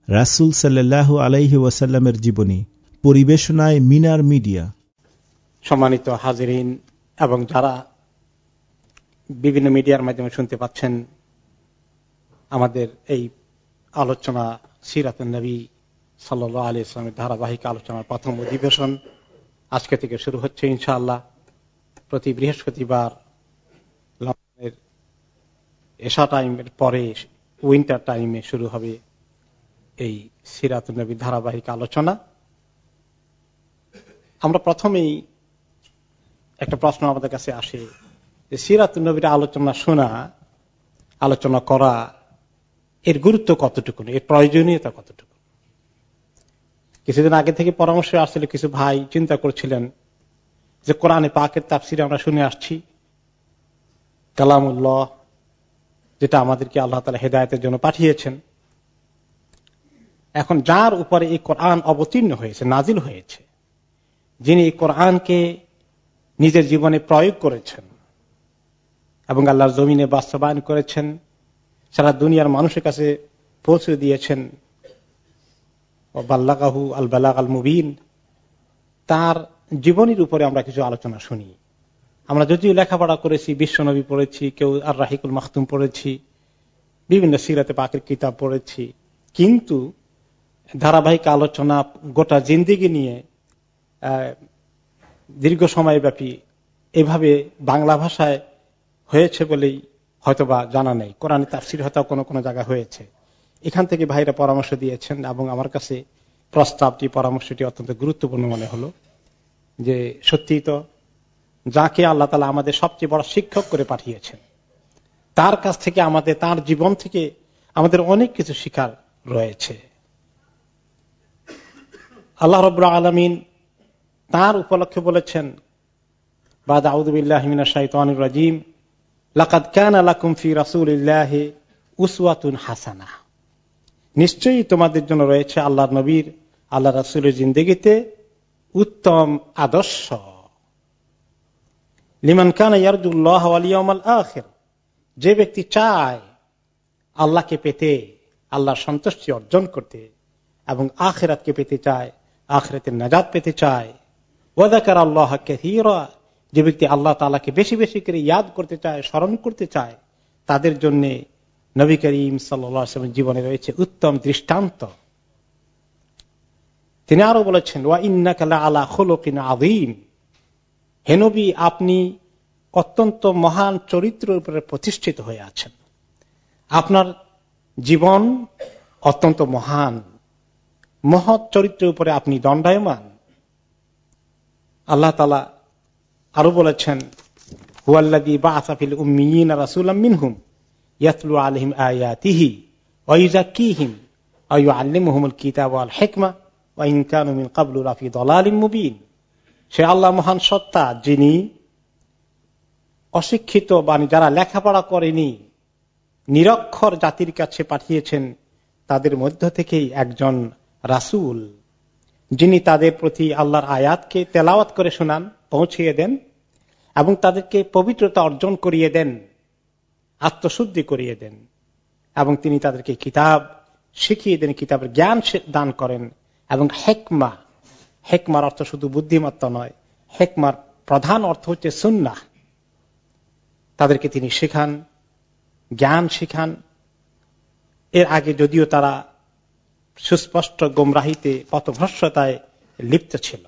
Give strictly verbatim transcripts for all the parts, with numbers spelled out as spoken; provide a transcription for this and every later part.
রাসূল সাল্লাল্লাহু আলাইহি ওয়াসাল্লামের জীবনী, পরিবেশনায় মিনার মিডিয়া। সম্মানিত হাজিরিন এবং যারা বিভিন্ন মিডিয়ার মাধ্যমে শুনতে পাচ্ছেন, আমাদের এই আলোচনা সিরাতুন নবী সাল্লাল্লাহু আলাইহি ওয়াসাল্লামের ধারাবাহিক আলোচনার প্রথম অধিবেশন আজকে থেকে শুরু হচ্ছে ইনশাআল্লাহ। প্রতি বৃহস্পতিবার লন্ডনের এশা টাইমের পরে উইন্টার টাইমে শুরু হবে এই সিরাতুন নবী ধারাবাহিক আলোচনা। আমরা প্রথমেই একটা প্রশ্ন আমাদের কাছে আসে যে সিরাতুন নবীর আলোচনা শোনা, আলোচনা করা, এর গুরুত্ব কতটুকু, এর প্রয়োজনীয়তা কতটুকু। কিছুদিন আগে থেকে পরামর্শ আসছিল, কিছু ভাই চিন্তা করছিলেন যে কোরআনে পাকের তাফসীর আমরা শুনে আসছি, কালামুল্লাহ, যেটা আমাদেরকে আল্লাহ তাআলা হেদায়েতের জন্য পাঠিয়েছেন। এখন যার উপরে এই কোরআন অবতীর্ণ হয়েছে, নাজিল হয়েছে, যিনি এই কোরআনকে নিজের জীবনে প্রয়োগ করেছেন এবং আল্লাহর জমিনে বাস্তবায়ন করেছেন, সারা দুনিয়ার মানুষের কাছে পৌঁছে দিয়েছেন, বাল্লাগাহু আল বালাগ আল মুবিন, তার জীবনীর উপরে আমরা কিছু আলোচনা শুনি। আমরা যদিও লেখাপড়া করেছি, বিশ্বনবী পড়েছি, কেউ আর রাহিকুল মাখতুম পড়েছি, বিভিন্ন সিরাতে পাকের কিতাব পড়েছি, কিন্তু ধারাবাহিক আলোচনা গোটা জিন্দেগি নিয়ে দীর্ঘ সময়ব্যাপী এভাবে বাংলা ভাষায় হয়েছে বলেই হয়তোবা জানা নেই। কোরআনে তাফসীর হয়তো কোনো কোনো জায়গায় হয়েছে। এখান থেকে ভাইরা পরামর্শ দিয়েছেন এবং আমার কাছে প্রস্তাবটি, পরামর্শটি অত্যন্ত গুরুত্বপূর্ণ মনে হলো যে সত্যি তো যাকে আল্লাহ তাআলা আমাদের সবচেয়ে বড় শিক্ষক করে পাঠিয়েছেন, তার কাছ থেকে আমাদের, তার জীবন থেকে আমাদের অনেক কিছু শিখার রয়েছে। আল্লাহ রাব্বুল আলামিন তার উপলক্ষে বলেছেন, বাদ আউযু বিল্লাহি মিনাশ শাইতানির রাজীম, লাকাদ কানা লাকুম ফি রাসূলিল্লাহি উসওয়াতুন হাসানাহ, নিশ্চয়ই তোমাদের জন্য রয়েছে আল্লাহর নবীর, আল্লাহ রাসূলের জিন্দেগিতে উত্তম আদর্শ। লিমান কানা ইয়ারজুল্লাহ ওয়াল ইয়াউমাল আখির, যে ব্যক্তি চায় আল্লাহকে পেতে, আল্লাহর সন্তুষ্টি অর্জন করতে এবং আখিরাতকে পেতে চায়, আখিরাতের নাজাত পেতে চায়। ওয়া যাকারাল্লাহ কাসীরা, যে ব্যক্তি আল্লাহ তাআলাকে বেশি বেশি করে ইয়াদ করতে চায়, স্মরণ করতে চায়, তাদের জন্য নবী করিম সাল্লাল্লাহু আলাইহি ওয়াসাল্লামের জীবনে রয়েছে উত্তম দৃষ্টান্ত। তিনি আরো বলেছেন, ওয়া ইন্নাকা লাআলা খুলুকিন আযীম, হে নবী, আপনি অত্যন্ত মহান চরিত্রের উপরে প্রতিষ্ঠিত হয়ে আছেন, আপনার জীবন অত্যন্ত মহান, মহৎ চরিত্রের উপরে আপনি দণ্ডায়মান। আল্লাহ তাআলা আরো বলেছেন, হুয়াল্লাযী বা'আসা ফিল উম্মিয়িনা রাসূলাম মিনহুম ইয়াতলু আলাইহিম আয়াতিহি ওয়া ইউযাক্কিহিম ওয়া ইউআল্লিমুহুমুল কিতাবা ওয়াল হিকমা ওয়া ইন কানু মিন ক্বাবলু লাফি দালালিম মুবিন। সে আল্লাহ মহান সত্তা, যিনি অশিক্ষিত বা যারা লেখাপড়া করেনি নিরক্ষর জাতির কাছে পাঠিয়েছেন, তাদের মধ্য থেকেই একজন রাসূল, যিনি তাদের প্রতি আল্লাহর আয়াতকে তেলাওয়াত করে শোনান, পৌঁছিয়ে দেন এবং তাদেরকে পবিত্রতা অর্জন করিয়ে দেন, আত্মশুদ্ধি করিয়ে দেন, এবং তিনি তাদেরকে কিতাব শিখিয়ে দেন, কিতাবের জ্ঞান দান করেন। এবং হিকমা, হিকমার অর্থ শুধু বুদ্ধিমত্তা নয়, হিকমার প্রধান অর্থ হচ্ছে সুন্নাহ। তাদেরকে তিনি শেখান, জ্ঞান শিখান। এর আগে যদিও তারা সুস্পষ্ট গোমরাহিতে, পথভ্রষ্টতায় লিপ্ত ছিল।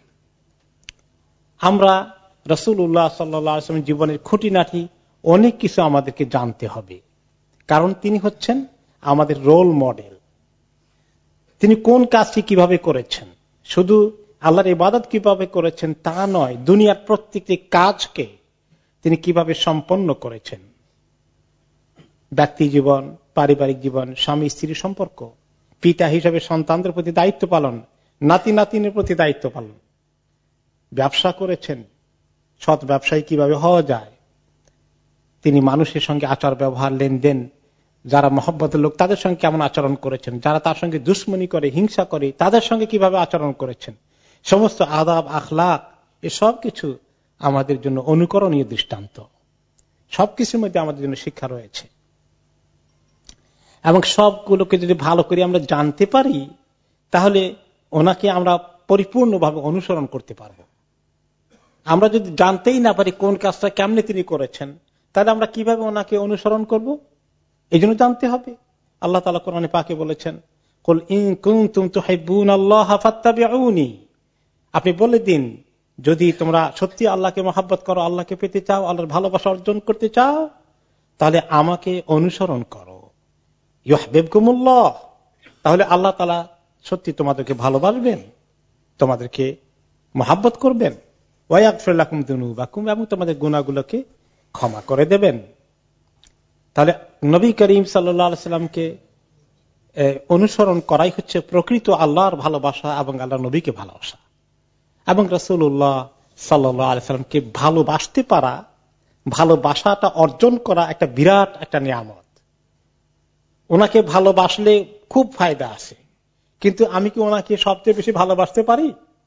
আমরা রাসূলুল্লাহ সাল্লাল্লাহু আলাইহি ওয়াসাল্লামের জীবনের খুঁটিনাটি অনেক কিছু আমাদেরকে জানতে হবে, কারণ তিনি হচ্ছেন আমাদের রোল মডেল। তিনি কোন কাজটি কিভাবে করেছেন, শুধু আল্লাহর ইবাদত কিভাবে করেছেন তা নয়, দুনিয়ার প্রত্যেকটি কাজকে তিনি কিভাবে সম্পন্ন করেছেন। ব্যক্তি জীবন, পারিবারিক জীবন, স্বামী স্ত্রীর সম্পর্ক, পিতা হিসেবে সন্তানদের প্রতি দায়িত্ব পালন, নাতি নাতিনের প্রতি দায়িত্ব পালন। ব্যবসা করেছেন, সৎ ব্যবসায়ী কিভাবে হওয়া যায়। তিনি মানুষের সঙ্গে আচার ব্যবহার, লেনদেন, যারা মহব্বতের লোক তাদের সঙ্গে কেমন আচরণ করেছেন, যারা তার সঙ্গে দুশ্মনী করে, হিংসা করে, তাদের সঙ্গে কিভাবে আচরণ করেছেন। সমস্ত আদাব, আখলাক, এসব কিছু আমাদের জন্য অনুকরণীয় দৃষ্টান্ত। সবকিছুর মধ্যে আমাদের জন্য শিক্ষা রয়েছে। এবং সবগুলোকে যদি ভালো করে আমরা জানতে পারি, তাহলে ওনাকে আমরা পরিপূর্ণভাবে অনুসরণ করতে পারবো। আমরা যদি জানতেই না পারি কোন কাজটা কেমনে তিনি করেছেন, তাহলে আমরা কিভাবে ওনাকে অনুসরণ করব? এই জন্য জানতে হবে। আল্লাহ তাআলা কোরআনে পাকে বলেছেন, কুল ইন কুনতুম তুহিব্বুনাল্লাহা ফাত্তাবিউনি, আপনি বলে দিন যদি তোমরা সত্যি আল্লাহকে মহব্বত করো, আল্লাহকে পেতে চাও, আল্লাহর ভালোবাসা অর্জন করতে চাও, তাহলে আমাকে অনুসরণ করো। ইউহিব্বুকুমুল্লাহ, তাহলে আল্লাহ তাআলা সত্যি তোমাদেরকে ভালোবাসবেন, তোমাদেরকে মহব্বত করবেন। ওয়া ইয়াগফির লাকুম যুনুবাকুম, এবং তোমাদের গুনাহগুলোকে ক্ষমা করে দেবেন। তাহলে নবী করিম সাল্লাল্লাহু আলাইহি সাল্লামকে অনুসরণ করাই হচ্ছে প্রকৃত আল্লাহর ভালোবাসা এবং আল্লাহর নবীকে ভালোবাসা। এবং রাসূলুল্লাহ সাল্লাল্লাহু আলাইহি সাল্লামকে ভালোবাসতে পারা, ভালোবাসাটা অর্জন করা একটা বিরাট একটা নিয়ামত। ওনাকে ভালোবাসলে খুব ফায়দা আছে, কিন্তু আমি কি ওনাকে সবচেয়ে বেশি ভালোবাসতে পারি?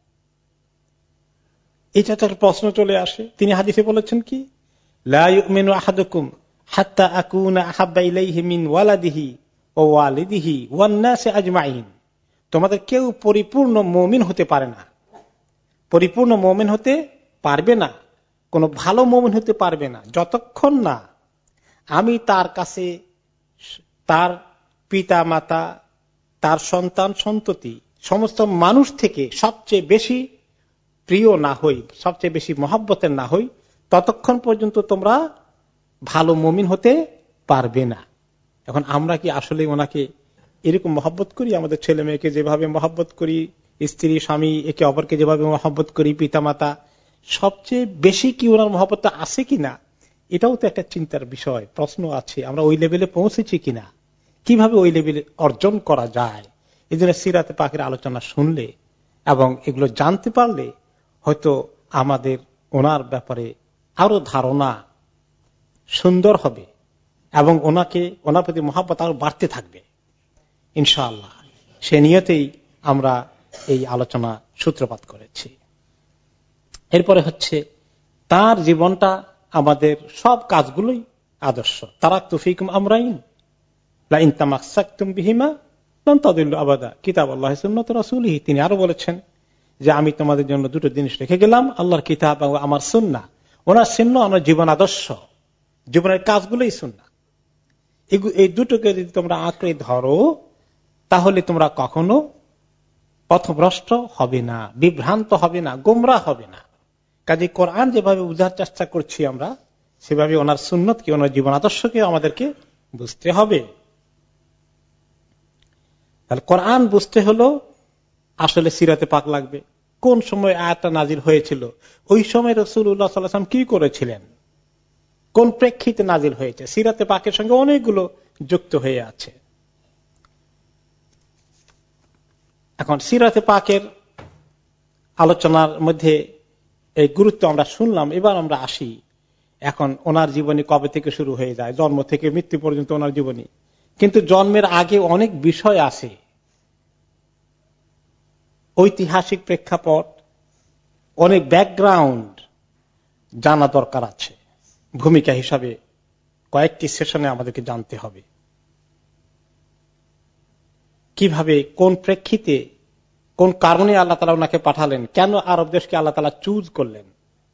এটা তো প্রশ্ন চলে আসে। তিনি হাদিসে বলেছেন কি, লা ইউমিনু আহাদুকুম হাত্তা আকুনা আহাব্বা ইলাইহি মিন ওয়ালাদিহি ওয়া ওয়ালিদিহি ওয়ান নাসি আজমাইন, তোমাদের কেউ পরিপূর্ণ মুমিন হতে পারে না, পরিপূর্ণ মুমিন হতে পারবে না, কোন ভালো মুমিন হতে পারবে না যতক্ষণ না আমি তার কাছে তার পিতা মাতা, তার সন্তান সন্ততি, সমস্ত মানুষ থেকে সবচেয়ে বেশি প্রিয় না হই, সবচেয়ে বেশি মহব্বতের না হই, ততক্ষণ পর্যন্ত তোমরা ভালো মুমিন হতে পারবে না। এখন আমরা কি আসলে ওনাকে এরকম মহব্বত করি? আমাদের ছেলে মেয়েকে যেভাবে মহব্বত করি, স্ত্রী স্বামী একে অপরকে যেভাবে মহব্বত করি, পিতা মাতা, সবচেয়ে বেশি কি ওনার মহব্বতটা আছে কিনা, এটাও তো একটা চিন্তার বিষয়, প্রশ্ন আছে। আমরা ওই লেভেলে পৌঁছেছি কিনা, কিভাবে ওই লেভেলে অর্জন করা যায়? এই জন্য সিরাতে পাকের আলোচনা শুনলে এবং এগুলো জানতে পারলে হয়তো আমাদের ওনার ব্যাপারে আরো ধারণা সুন্দর হবে এবং ওনাকে ওনার প্রতি মহব্বত আরো বাড়তে থাকবে ইনশাআল্লাহ। সে নিয়তেই আমরা এই আলোচনা সূত্রপাত করেছি। এরপরে হচ্ছে তার জীবনটা আমাদের সব কাজগুলোই আদর্শ। তারাকতু ফীকুম আমরাইন লা ইন তামাসসাকতুম বিহিমা লান তাদিল্লু আবাদা কিতাবুল্লাহি সুন্নাতু রাসূলিহি। তিনি আরো বলেছেন যে আমি তোমাদের জন্য দুটো জিনিস রেখে গেলাম, আল্লাহর কিতাব এবং আমার সুন্নাহ। ওনার সুন্নাহ আমার জীবন আদর্শ, জীবনের কাজগুলোই সুন্নাহ। এই দুটোকে যদি তোমরা আঁকড়ে ধরো, তাহলে তোমরা কখনো পথভ্রষ্ট হবে না, বিভ্রান্ত হবে না, গোমরা হবে না। কাজে কোরআন যেভাবে বুঝার চেষ্টা করছি আমরা, সেভাবে ওনার সুন্নতকে, ওনার জীবন আদর্শকে আমাদেরকে বুঝতে হবে। তাহলে কোরআন বুঝতে হলো আসলে সিরাতে পাক লাগবে। কোন সময় আয়াতটা নাজিল হয়েছিল, ওই সময় রাসূলুল্লাহ সাল্লাল্লাহু আলাইহি ওয়াসাল্লাম কি করেছিলেন, কোন প্রেক্ষিতে নাজিল হয়েছে, সিরাতে পাকের সঙ্গে অনেকগুলো যুক্ত হয়ে আছে। এখন সিরাতে পাকের আলোচনার মধ্যে এই গুরুত্ব আমরা শুনলাম। এবার আমরা আসি এখন ওনার জীবনী কবে থেকে শুরু হয়ে যায়, জন্ম থেকে মৃত্যু পর্যন্ত ওনার জীবনী। কিন্তু জন্মের আগে অনেক বিষয় আছে, ঐতিহাসিক প্রেক্ষাপট, অনেক ব্যাকগ্রাউন্ড জানা দরকার আছে। ভূমিকা হিসাবে কয়েকটি সেশনে আমাদেরকে জানতে হবে কিভাবে, কোন প্রেক্ষিতে, কোন কারণে আল্লাহ তাআলা ওনাকে পাঠালেন, কেন আরব দেশকে আল্লাহ তাআলা চুজ করলেন,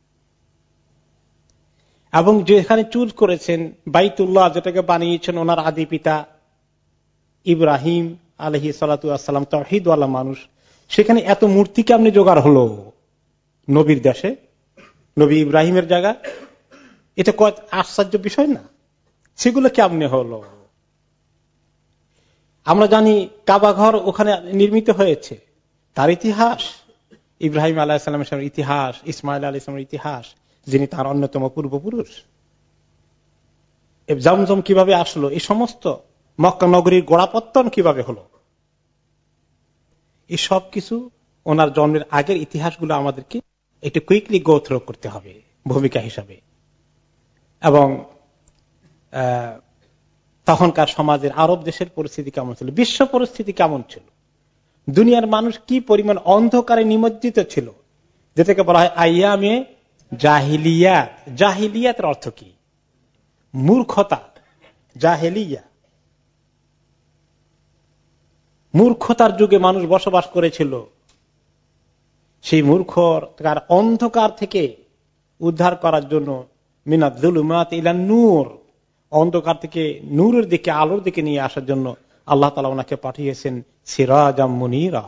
এবং যেখানে চুজ করেছেন বাইতুল্লাহ, যেটাকে বানিয়েছেন ওনার আদি পিতা ইব্রাহিম আলাইহিস সালাতু ওয়াস সালাম, তাওহীদ ওয়ালা মানুষ, সেখানে এত মূর্তি কেমনে জোগাড় হলো নবীর দেশে, নবী ইব্রাহিমের জায়গা? এটা কত আশ্চর্য বিষয় না? সেগুলো কেমনে হলো? আমরা জানি কাবা ঘর ওখানে নির্মিত হয়েছে, তার ইতিহাস, ইব্রাহিম আলাইহিস সালামের ইতিহাস, ইসমাইল আলাইহিস সালামের ইতিহাস, যিনি তার অন্যতম পূর্বপুরুষ। জমজম কিভাবে আসলো, এই সমস্ত মক্কা নগরীর গোড়াপত্তন কিভাবে হলো, এই সব কিছু ওনার জন্মের আগের ইতিহাসগুলো আমাদেরকে একটু কুইকলি গো থ্রু করতে হবে ভূমিকা হিসাবে। এবং তখনকার সমাজের আরব দেশের পরিস্থিতি কেমন ছিল, বিশ্ব পরিস্থিতি কেমন ছিল, দুনিয়ার মানুষ কি পরিমাণ অন্ধকারে নিমজ্জিত ছিল, যেটাকে বলা হয় আইয়ামে জাহিলিয়াত। জাহিলিয়াতের অর্থ কি? মূর্খতা, জাহেলিয়া। মূর্খতার যুগে মানুষ বসবাস করেছিল, সেই মূর্খর তার অন্ধকার থেকে উদ্ধার করার জন্য মিনাত যুলুমাত ইলা নূর, অন্ধকার থেকে নূরের দিকে, আলোর দিকে নিয়ে আসার জন্য আল্লাহ তাআলা ওনাকে পাঠিয়েছেন সিরাজাম মুনীরা।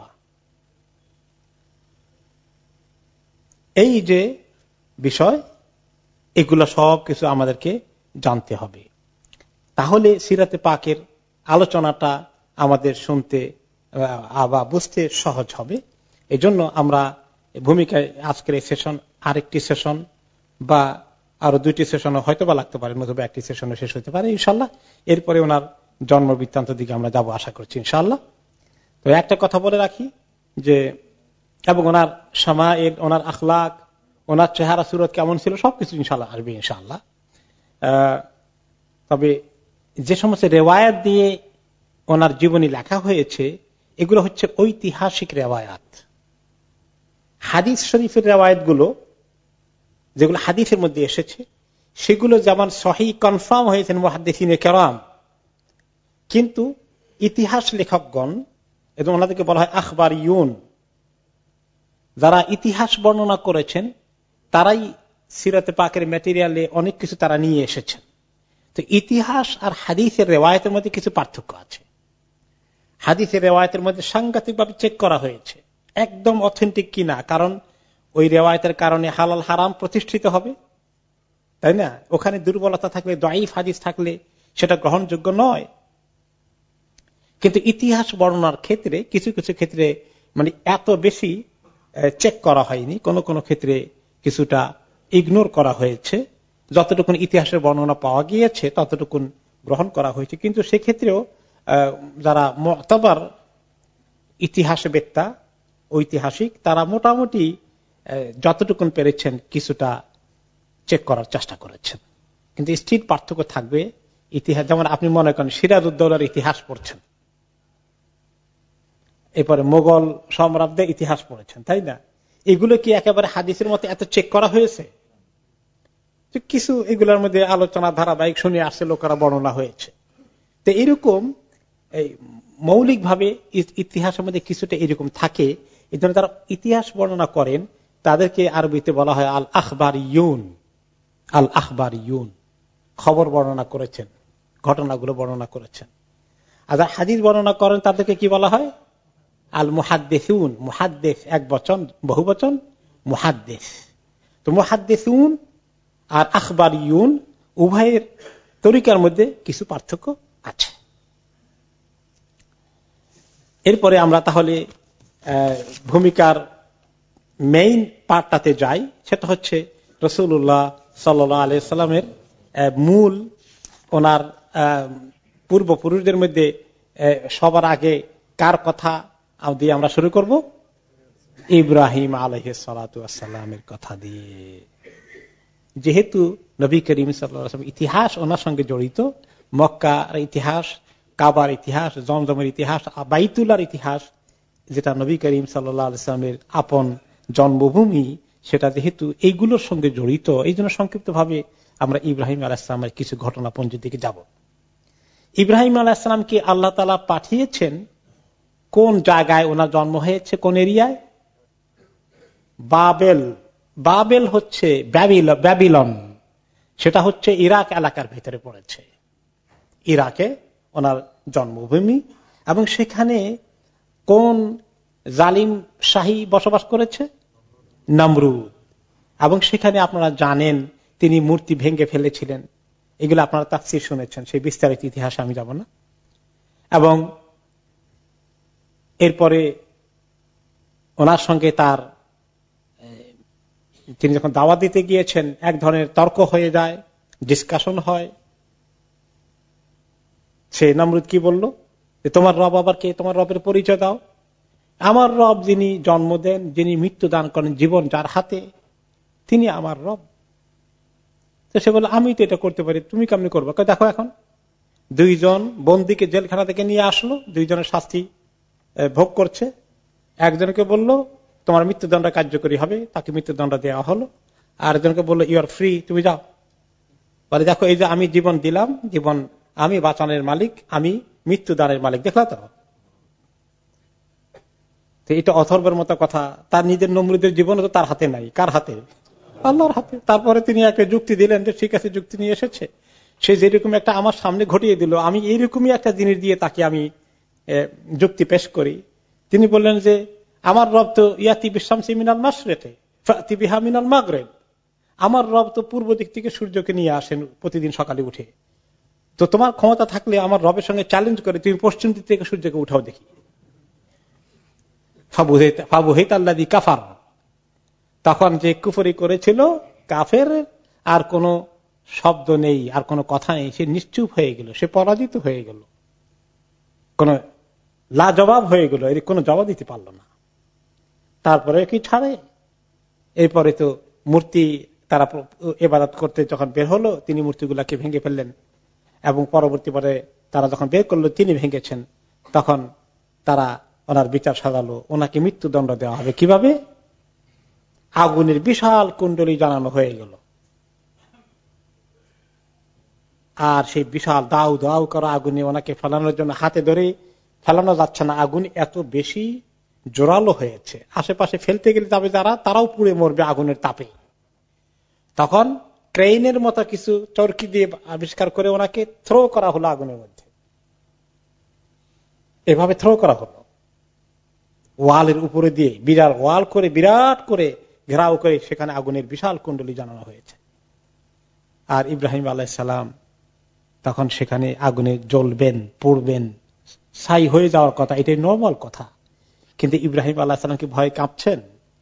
এই যে বিষয়, এগুলো সব কিছু আমাদেরকে জানতে হবে, তাহলে সিরাতে পাকের আলোচনাটা আমাদের শুনতে বা বুঝতে সহজ হবে। এই জন্য আমরা ভূমিকায় আজকের এই সেশন আরেকটি সেশন বা আরো দুইটি সেশনে হয়তো বা লাগতে পারে, নতুবা একটি সেশনে শেষ হতে পারে ইনশাল্লাহ। এরপরে ওনার জন্ম বৃত্তান্ত দিকে আমরা যাব আশা করছি ইনশাল্লাহ। তো একটা কথা বলে রাখি যে, এবং ওনার শামাইল, ওনার আখলাক, ওনার চেহারা সুরত কেমন ছিল সবকিছু ইনশাল্লাহ আসবে ইনশাল্লাহ। তবে যে সমস্ত রেওয়ায়াত দিয়ে ওনার জীবনী লেখা হয়েছে এগুলো হচ্ছে ঐতিহাসিক রেওয়ায়াত। হাদিস শরীফের রেওয়ায়াত গুলো যেগুলো হাদিসের মধ্যে এসেছে সেগুলো যেমন সহি কনফার্ম হয়েছেন মুহাদ্দিসিনে কেরাম, কিন্তু ইতিহাস লেখকগণ এবং ওনাদেরকে বলা হয় আখবারিয়ুন, যারা ইতিহাস বর্ণনা করেছেন তারাই সিরাতে পাকের ম্যাটেরিয়ালে অনেক কিছু তারা নিয়ে এসেছেন। তো ইতিহাস আর হাদিসের রেওয়ায়তের মধ্যে কিছু পার্থক্য আছে। হাদিসের রেওয়ায়তের মধ্যে সাংঘাতিকভাবে চেক করা হয়েছে একদম অথেন্টিক কিনা, কারণ ওই রেওয়ায়তের কারণে হালাল হারাম প্রতিষ্ঠিত হবে, তাই না? ওখানে দুর্বলতা থাকলে, দাঈফ হাদিস থাকলে সেটা গ্রহণযোগ্য নয়। কিন্তু ইতিহাস বর্ণনার ক্ষেত্রে কিছু কিছু ক্ষেত্রে মানে এত বেশি চেক করা হয়নি, কোন কোন ক্ষেত্রে কিছুটা ইগনোর করা হয়েছে। যতটুকুন ইতিহাসের বর্ণনা পাওয়া গিয়েছে ততটুকুন গ্রহণ করা হয়েছে, কিন্তু সেক্ষেত্রেও যারা মুতাবার ইতিহাসবেত্তা, ঐতিহাসিক, তারা মোটামুটি যতটুকুন পেরেছেন কিছুটা চেক করার চেষ্টা করেছেন। কিন্তু স্টিল পার্থক্য থাকবে। ইতিহাস যেমন আপনি মনে করেন সিরাজউদ্দৌলার ইতিহাস পড়ছেন, এরপরে মোগল সম্রাটদের ইতিহাস পড়েছেন, তাই না? এগুলো কি একেবারে হাদিসের মতো এত চেক করা হয়েছে? কিছু এগুলোর মধ্যে আলোচনা ধারাবাহিক শুনে আসছে, লোকেরা বর্ণনা হয়েছে। তো এরকম এই মৌলিকভাবে ইতিহাসের মধ্যে কিছুটা এরকম থাকে। এই জন্য তারা ইতিহাস বর্ণনা করেন, তাদেরকে আরবিতে বলা হয় আল আখবারিয়ুন। আল আখবারিয়ুন খবর বর্ণনা করেছেন, ঘটনাগুলো বর্ণনা করেছেন। আর যারা হাদিস বর্ণনা করেন তাদেরকে কি বলা হয়? আল মুহাদ্দিসুন। মুহাদ্দিস এক বচন, বহু বচন মুহাদ্দিস। তো মুহাদ্দিসুন আর আখবারিয়ুন উভয়ের তরিকার মধ্যে কিছু পার্থক্য আছে। এরপরে আমরা তাহলে ভূমিকার মেইন পার্টটাতে যাই, সেটা হচ্ছে রাসূলুল্লাহ সাল্লাল্লাহু আলাইহি সাল্লামের মূল, ওনার পূর্বপুরুষদের মধ্যে সবার আগে কার কথা দিয়ে আমরা শুরু করব? ইব্রাহিম আলাইহিস সালাতু ওয়াস সালামের কথা দিয়ে। যেহেতু নবী করিম সাল্লাল্লাহু আলাইহি ওয়াসাল্লাম ইতিহাস ওনার সঙ্গে জড়িত, মক্কার ইতিহাস, কাবার ইতিহাস, জমজমের ইতিহাস, বাইতুল্লাহর ইতিহাস, যেটা নবী করিম সাল্লাল্লাহু আলাইহি ওয়াসাল্লামের আপন জন্মভূমি, সেটা যেহেতু এইগুলোর সঙ্গে জড়িত, এই জন্য সংক্ষিপ্ত ভাবে আমরা ইব্রাহিম আলাইহিস সালামের কিছু ঘটনাপঞ্জির দিকে যাব। ইব্রাহিম আলাইহিস সালামকে আল্লাহ তাআলা পাঠিয়েছেন কোন জায়গায়? ওনার জন্ম হয়েছে কোন এরিয়ায়? বাবেল। বাবেল হচ্ছে ব্যাবিলন, সেটা হচ্ছে ইরাক এলাকার ভিতরে পড়েছে। ইরাকে ওনার জন্মভূমি, এবং সেখানে কোন জালিম শাহী বসবাস করেছে? নমরুদ। এবং সেখানে আপনারা জানেন তিনি মূর্তি ভেঙে ফেলেছিলেন, এগুলো আপনারা তাফসীর শুনেছেন, সেই বিস্তারিত ইতিহাসে আমি যাব না। এবং এরপরে ওনার সঙ্গে তার, তিনি যখন দাওয়াত দিতে গিয়েছেন এক ধরনের তর্ক হয়ে যায়, ডিসকাশন হয়। সে নমরুদ কি বলল যে তোমার রব আবার কে? তোমার রবের পরিচয় দাও। আমার রব যিনি জন্ম দেন, যিনি মৃত্যু দান করেন, জীবন যার হাতে, তিনি আমার রব। তো সে বলল আমি তো এটা করতে পারি, তুমি কেমনি করবো? দেখো এখন দুইজন বন্দীকে জেলখানা থেকে নিয়ে আসলো, দুইজনের শাস্তি ভোগ করছে। একজনকে বলল তোমার মৃত্যুদণ্ড কার্যকরী হবে, তাকে মৃত্যুদণ্ড দেওয়া হলো। আর একজনকে বললো ইউ আর ফ্রি, তুমি যাও। বলে দেখো এই যে আমি জীবন দিলাম, জীবন আমি বাঁচানোর মালিক, আমি মৃত্যুদানের মালিক, দেখলা তো? তো এটা অথর্বের মতো কথা। তার নিজের নমরুদের জীবন তো তার হাতে নাই, কার হাতে? আল্লাহর হাতে। তারপরে তিনি একটা যুক্তি দিলেন যে ঠিক আছে, যুক্তি নিয়ে এসেছে, সে যেরকম একটা আমার সামনে ঘটিয়ে দিল, আমি এইরকমই একটা জিনিস দিয়ে তাকে আমি যুক্তি পেশ করি। তিনি বললেন যে আমার রব তো ইয়াতি বিশামসি মিনাল মাশরিকি ফাতি বিহা মিনাল মাগরিব, আমার রব তো পূর্ব দিক থেকে সূর্যকে নিয়ে আসেন প্রতিদিন সকালে উঠে। তো তোমার ক্ষমতা থাকলে আমার রবের সঙ্গে চ্যালেঞ্জ করে তুমি পশ্চিম দিক থেকে সূর্যকে উঠাও দেখি। ফাবুহিতাল্লাযী কাফার, তখন যে কুফরি করেছিল কাফের আর কোন শব্দ নেই, আর কোন কথা নেই, সে নিশ্চুপ হয়ে গেল, সে পরাজিত হয়ে গেল, কোন লাজবাব হয়ে গেল, এর কোন জবাব দিতে পারল না। তারপরে কি ছাড়ে? এরপরে তো মূর্তি তারা ইবাদত করতে যখন বের হলো, তিনি মূর্তিগুলাকে ভেঙে ফেললেন, এবং পরবর্তী পরে তারা যখন বের করলো তিনি ভেঙেছেন, তখন তারা ওনার বিচার সাজালো, ওনাকে মৃত্যুদণ্ড দেওয়া হবে। কিভাবে? আগুনের বিশাল কুণ্ডলী জানানো হয়ে গেল, আর সেই বিশাল দাউ দাউ করা আগুনে ওনাকে ফেলানোর জন্য হাতে ধরে ফেলানো যাচ্ছে না, আগুন এত বেশি জোরালো হয়েছে, আশেপাশে ফেলতে গেলে যাবে যারা, তারাও পুড়ে মরবে আগুনের তাপে। তখন ট্রেনের মতো কিছু চরকি দিয়ে আবিষ্কার করে ওনাকে থ্রো করা হলো আগুনের মধ্যে, এভাবে থ্রো করা হলো ওয়ালের উপরে দিয়ে, বিরাট ওয়াল করে বিরাট করে ঘেরাও করে সেখানে আগুনের বিশাল কুণ্ডলী জানানো হয়েছে। আর ইব্রাহিম আলাইহিস সালাম তখন সেখানে আগুনে জ্বলবেন, পুড়বেন, ছাই হয়ে যাওয়ার কথা, এটাই নরমাল কথা। কিন্তু ইব্রাহিম আলাইহিস সালাম কি ভয় কাঁপছেন?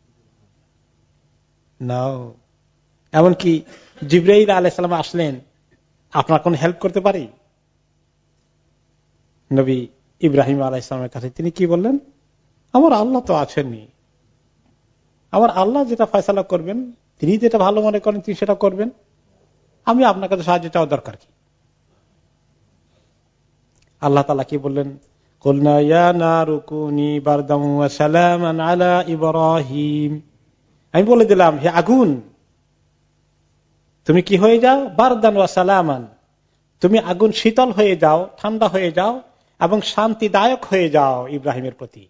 না। এমনকি জিবরাইল আলাইহিস সালাম আসলেন, আপনার কোন হেল্প করতে পারি? নবী ইব্রাহিম আলাইহিস সালামের কাছে তিনি কি বললেন? আমার আল্লাহ তো আছেনই, আমার আল্লাহ যেটা ফয়সালা করবেন, তিনি যেটা ভালো মনে করেন তিনি সেটা করবেন, আমি আপনার কাছে সাহায্য চাওয়া দরকার কি? আল্লাহ তাআলা কি বললেন? কুলনা ইয়া নারু কুনি বারদাম ওয়া সালামান আলা ইব্রাহিম, আমি বলে দিলাম হে আগুন তুমি কি হয়ে যাও? বারদান ওয়া সালামান, তুমি আগুন শীতল হয়ে যাও, ঠান্ডা হয়ে যাও এবং শান্তিদায়ক হয়ে যাও ইব্রাহিমের প্রতি।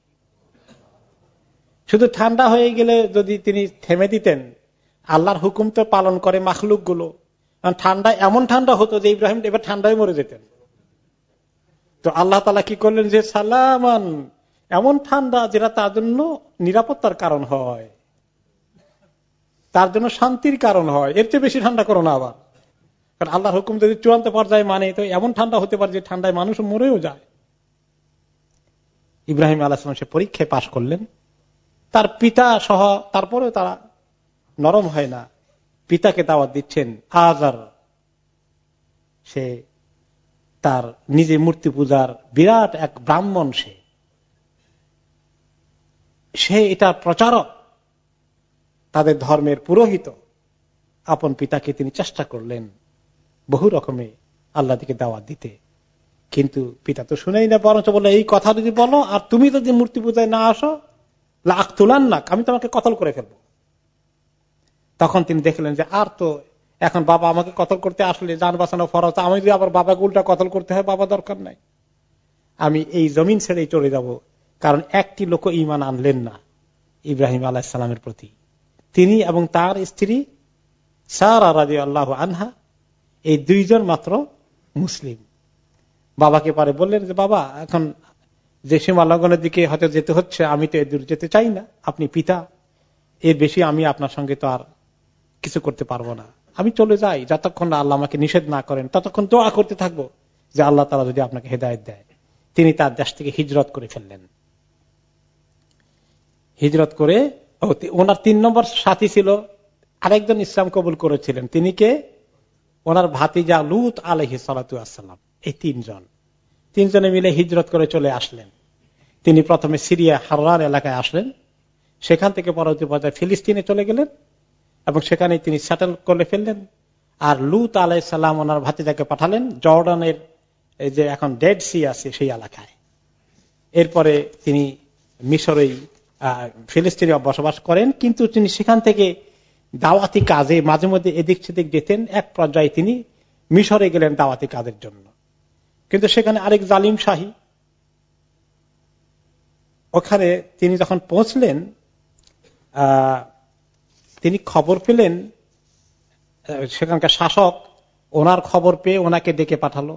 শুধু ঠান্ডা হয়ে গেলে যদি তিনি থেমে দিতেন, আল্লাহর হুকুম তো পালন করে মাখলুক গুলো, ঠান্ডা এমন ঠান্ডা হতো যে ইব্রাহিম এবার ঠান্ডায় মরে যেতেন। তো আল্লাহ তাআলা কি করলেন যে সালামান, এমন ঠান্ডা যেটা তার জন্য নিরাপত্তার কারণ হয়, তার জন্য শান্তির কারণ হয়, এর চেয়ে বেশি ঠান্ডা করো না আবার। কারণ আল্লাহর হুকুম যদি চূড়ান্ত পর্যায়ে মানে, তো এমন ঠান্ডা হতে পারে যে ঠান্ডায় মানুষ মরেও যায়। ইব্রাহিম আলাইহিস সালাম সে পরীক্ষায় পাশ করলেন, তার পিতা সহ, তারপরেও তারা নরম হয় না, পিতাকে দাওয়াত দিচ্ছেন। আজার সে তার নিজে মূর্তি পূজার বিরাট এক ব্রাহ্মণ, সে সে এটা প্রচারক, তাদের ধর্মের পুরোহিত। আপন পিতাকে তিনি চেষ্টা করলেন বহু রকমে আল্লাহ দিকে দাওয়াত দিতে, কিন্তু পিতা তো শুনেই না, বরঞ্চ বললো এই কথা যদি বলো আর তুমি যদি মূর্তি পূজায় না আসো লাকতুলান্নাক, আমি তোমাকে কতল করে ফেলবো। তখন তিনি দেখলেন যে আর তো এখন বাবা আমাকে কতল করতে আসলে জান বাঁচানো ফরজ, আমি যদি আবার বাবাকে উল্টা কতল করতে হয়, বাবা দরকার নাই, আমি এই জমিন ছেড়েই চলে যাব। কারণ একটি লোক ঈমান আনলেন না ইব্রাহিম আলাইহিস সালামের প্রতি, তিনি এবং তার স্ত্রী সারা রাদিয়াল্লাহু আনহা, এই দুইজন মাত্র মুসলিম। বাবাকে পরে বললেন যে বাবা এখন যে সীমা লঙ্ঘনের দিকে হয়তো যেতে হচ্ছে, আমি তো এ দূর যেতে চাই না, আপনি পিতা, এর বেশি আমি আপনার সঙ্গে তো আর কিছু করতে পারবো না, আমি চলে যাই, যতক্ষণ না আল্লাহ আমাকে নিষেধ না করেন ততক্ষণ দোয়া করতে থাকবো যে আল্লাহ তাআলা যদি আপনাকে হেদায়েত দেয়। তিনি তার দেশ থেকে হিজরত করে ফেললেন। হিজরত করে ওনার তিন নম্বর সাথী ছিল আরেকজন ইসলাম কবুল করেছিলেন, তিনি কে? ওনার ভাতিজা লূত আলাইহিস সালাতু ওয়াস সালাম। এই তিনজন তিনজনে মিলে হিজরত করে চলে আসলেন। তিনি প্রথমে সিরিয়া হাররান এলাকায় আসলেন, সেখান থেকে পরবর্তী পর্যায়ে ফিলিস্তিনে চলে গেলেন এবং সেখানে তিনি সেটেল করে ফেললেন। আর লূত আলাইহিস সালাম ওনার ভাতিজাকে পাঠালেন জর্ডানের এই যে এখন ডেড সি আছে সেই এলাকায়। এরপরে তিনি মিশরেই ফিলিস্তিনে বসবাস করেন, কিন্তু তিনি সেখান থেকে দাওয়াতি কাজে মাঝে মধ্যে এদিক সেদিক যেতেন। এক পর্যায়ে তিনি মিশরে গেলেন দাওয়াতি কাজের জন্য, কিন্তু সেখানে আরেক জালিম শাহী ওখানে তিনি যখন পৌঁছলেন তিনি খবর পেলেন, সেখানকার শাসক ওনার খবর পেয়ে ওনাকে ডেকে পাঠালো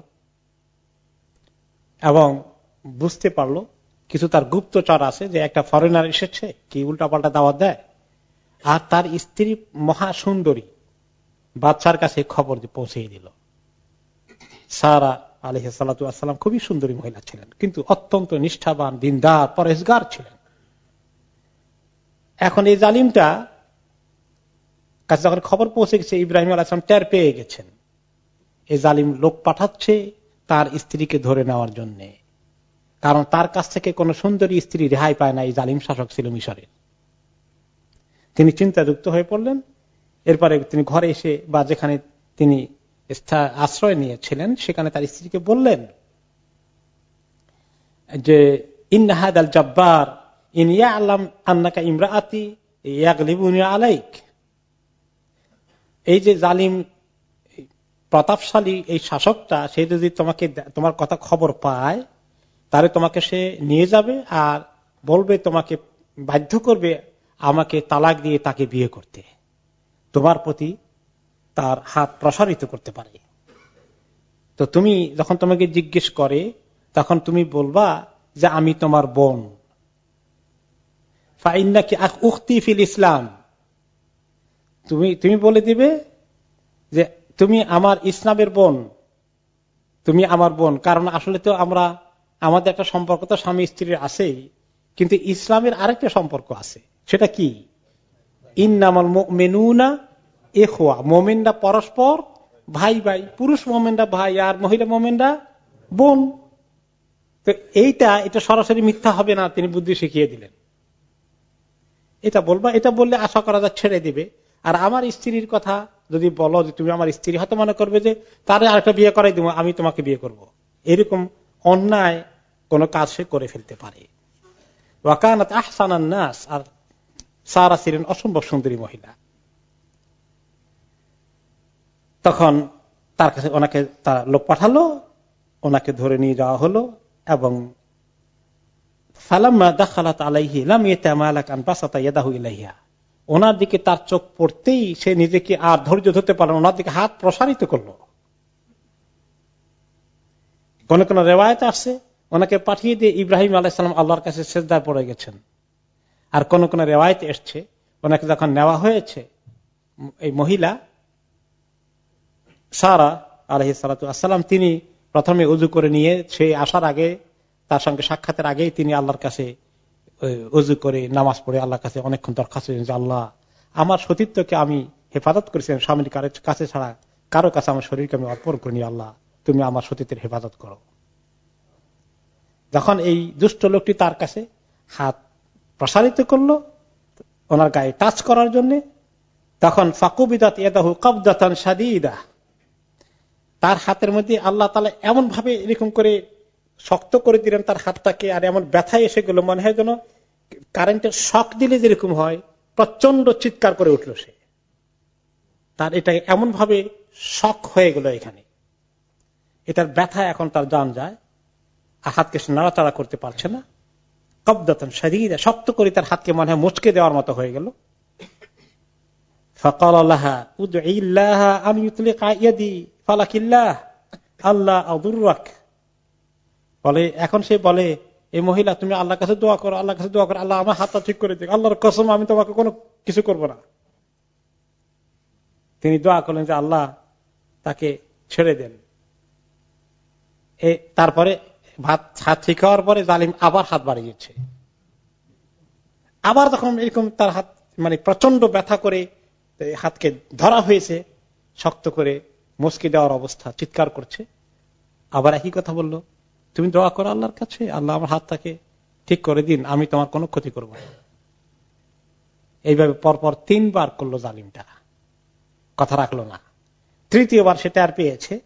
এবং বুঝতে পারলো কিছু তার গুপ্তচর আছে যে একটা ফরেনার এসেছে, কি উল্টাপাল্টা দাওয়াত দেয়, আর তার স্ত্রী মহা সুন্দরী, বাদশার কাছে খবর পৌঁছে দিল। সারা আলাইহিস সালাতু ওয়াস সালাম খুবই সুন্দরী মহিলা ছিলেন, কিন্তু অত্যন্ত নিষ্ঠাবান, দিনদার, পরহেজগার ছিলেন। এখন এই জালিমটা কাছে যখন খবর পৌঁছে গেছে, ইব্রাহিম আলাইহিস সালাম টের পেয়ে গেছেন এই জালিম লোক পাঠাচ্ছে তার স্ত্রীকে ধরে নেওয়ার জন্য, কারণ তার কাছ থেকে কোন সুন্দরী স্ত্রী রেহাই পায় না। এই জালিম শাসক ছিল মিশরের। তিনি চিন্তাযুক্ত হয়ে পড়লেন। এরপরে তিনি ঘরে এসে বা যেখানে তিনি আশ্রয় নিয়েছিলেন সেখানে তার স্ত্রীকে বললেন যে ইন্না হাদাল জাব্বার ইন ইয়ালাম আন্নাকা ইমরাআতি ইয়াগলিবুনি আলাইক, এই যে জালিম প্রতাপশালী এই শাসকটা, সে যদি তোমাকে তোমার কথা খবর পায় তাহলে তোমাকে সে নিয়ে যাবে আর বলবে, তোমাকে বাধ্য করবে আমাকে তালাক দিয়ে তাকে বিয়ে করতে, তোমার প্রতি তার হাত প্রসারিত করতে পারে। তো তুমি যখন তোমাকে জিজ্ঞেস করে তখন তুমি বলবা যে আমি তোমার বোন, ফাইন্নাকি উখতি ফিল ইসলাম, তুমি তুমি বলে দিবে যে তুমি আমার ইসলামের বোন, তুমি আমার বোন। কারণ আসলে তো আমরা আমাদের একটা সম্পর্ক তো স্বামী স্ত্রীর আছেই, কিন্তু ইসলামের আরেকটা সম্পর্ক আছে। সেটা কি? ইন্নামাল মুমিনুনা ইখওয়া, মুমিনরা পরস্পর ভাই ভাই, পুরুষ মুমিনরা ভাই আর মহিলা মুমিনরা বোন। তো এইটা এটা সরাসরি মিথ্যা হবে না, তিনি বুদ্ধি শিখিয়ে দিলেন। এটা বলবা, এটা বললে আশা করা যায় ছেড়ে দিবে। আর আমার স্ত্রীর কথা যদি বলো যে তুমি আমার স্ত্রী, হয়তো মনে করবে যে তারে আরেকটা বিয়ে করাই দেবো, আমি তোমাকে বিয়ে করব। এরকম অন্যায় কোন কাজ সে করে ফেলতে পারে। ওয়াকানাত আহসানান নাস, আর সারা ছিলেন অসম্ভব সুন্দরী মহিলা। তখন তার কাছে ওনাকে তার লোক পাঠালো, ওনাকে ধরে নিয়ে যাওয়া হলো এবং ফালাম্মা দাখালাত আলাইহি লাম ইয়াতামালাক আন বাসাতা ইয়াদাহু ইলাইহা, ওনার দিকে তার চোখ পড়তেই সে নিজেকে আর ধৈর্য ধরতে পারল না, ওনার দিকে হাত প্রসারিত করলো। কোন কোন রেওয়ায়েত আসছে ওনাকে পাঠিয়ে দিয়ে ইব্রাহিম আলাইহিস সালাম আল্লাহর কাছে সিজদায় পড়ে গেছেন। আর কোন কোন রেওয়ায়েত এসছে ওনাকে যখন নেওয়া হয়েছে, এই মহিলা সারা আলাইহিস সালাতু ওয়াস সালাম তিনি প্রথমে উযু করে নিয়ে, সে আসার আগে তার সঙ্গে সাক্ষাতের আগেই তিনি আল্লাহর কাছে উযু করে নামাজ পড়ে আল্লাহর কাছে অনেকক্ষণ দরখাস্ত করেছেন যে আল্লাহ, আমার সতীত্বকে আমি হেফাজত করেছিলাম স্বামীর কাছে ছাড়া কারো কাছে আমার শরীরকে আমি অর্পণ করিনি, আল্লাহ তুমি আমার সতীত্বের হেফাজত করো। যখন এই দুষ্ট লোকটি তার কাছে হাত প্রসারিত করলো ওনার গায়ে টাচ করার জন্য, তখন ফাকুবিদাত ইয়াদাহু কবদাতান শাদীদা, তার হাতের মধ্যে আল্লাহ তাআলা এমন ভাবে এরকম করে শক্ত করে দিলেন তার হাতটাকে, আর এমন ব্যথায় এসে গেল মনে হয় যেন কারেন্টের শক দিলে যেরকম হয়, প্রচন্ড চিৎকার করে উঠল সে। তার এটা এমন ভাবে শক হয়ে গেল এখানে, এটার ব্যথা এখন তার জান যায়, আর হাতকে সে নাড়াচাড়া করতে পারছে না। কবদাতান শাদীদা, শক্ত করে তার হাতকে মনে হয় মুচকে দেওয়ার মতো হয়ে গেল। ফাকাল লাহা উদঈল্লাহা আন ইউতলিকা ইয়াদি ফালাকিল্লাহ আল্লাহ আদুররাক, বলে এখন সে বলে এই মহিলা তুমি আল্লাহর কাছে দোয়া করো, আল্লাহর কাছে দোয়া করো, আল্লাহ আমার হাতটা ঠিক করে দিক, আল্লাহর কসম আমি তোমাকে কোনো কিছু করব না। তিনি দোয়া করলেন যে আল্লাহ তাকে ছেড়ে দেন। তারপরে ভাত হাত ঠিক হওয়ার পরে জালিম আবার হাত বাড়িয়েছে। আবার যখন এরকম তার হাত মানে প্রচন্ড ব্যথা করে হাতকে ধরা হয়েছে, শক্ত করে মুচকি দেওয়ার অবস্থা, চিৎকার করছে, আবার একই কথা বললো, তুমি দোয়া করো আল্লাহর কাছে, আল্লাহ আমার হাতটাকে ঠিক করে দিন, আমি তোমার কোনো ক্ষতি করব না। এইভাবে পরপর তিনবার করলো জালিমটা, কথা রাখলো না। তৃতীয়বার সেটা আর পেয়েছে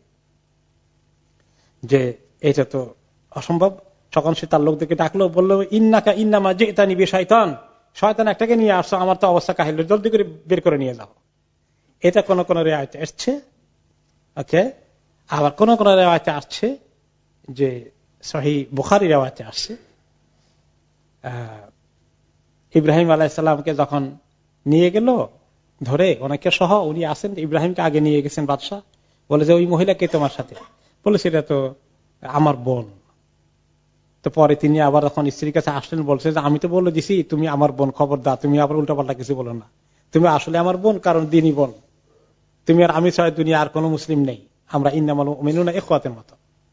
যে এটা তো অসম্ভব, তখন সে তার লোকদেরকে ডাকলো, বললো ইন্নাকা ইন্নামা জিতানি বিশাইতান, শয়তান একটাকে নিয়ে আসছো, আমার তো অবস্থা কাহিল, জলদি করে বের করে নিয়ে যাও। এটা কোন কোন রেওয়ায়েতে আসছে। ওকে, আবার কোন কোন রেওয়ায়েতে আসছে যে সহিহ বুখারী রেওয়ায়েতে আসছে ইব্রাহিম আলাইসাল্লামকে যখন নিয়ে গেল ধরে ওনাকে সহ, উনি আসেন ইব্রাহিমকে আগে নিয়ে গেছেন বাদশাহ, বলে যে ওই মহিলা কে তোমার সাথে? বলে সেটা তো আমার বোন। তো পরে তিনি আবার যখন স্ত্রীর কাছে আসলেন বলছে যে আমি তো বলে দিছি তুমি আমার বোন, খবরদার তুমি আবার উল্টাপাল্টা কিছু বলো না, তুমি আসলে আমার বোন, কারণ দিনই বোন, তুমি আর আমি ছাড়া দুনিয়া আর কোন মুসলিম নেই, আমরা ইন্নামাল মুমিনুনা ইখওয়াতের মতো।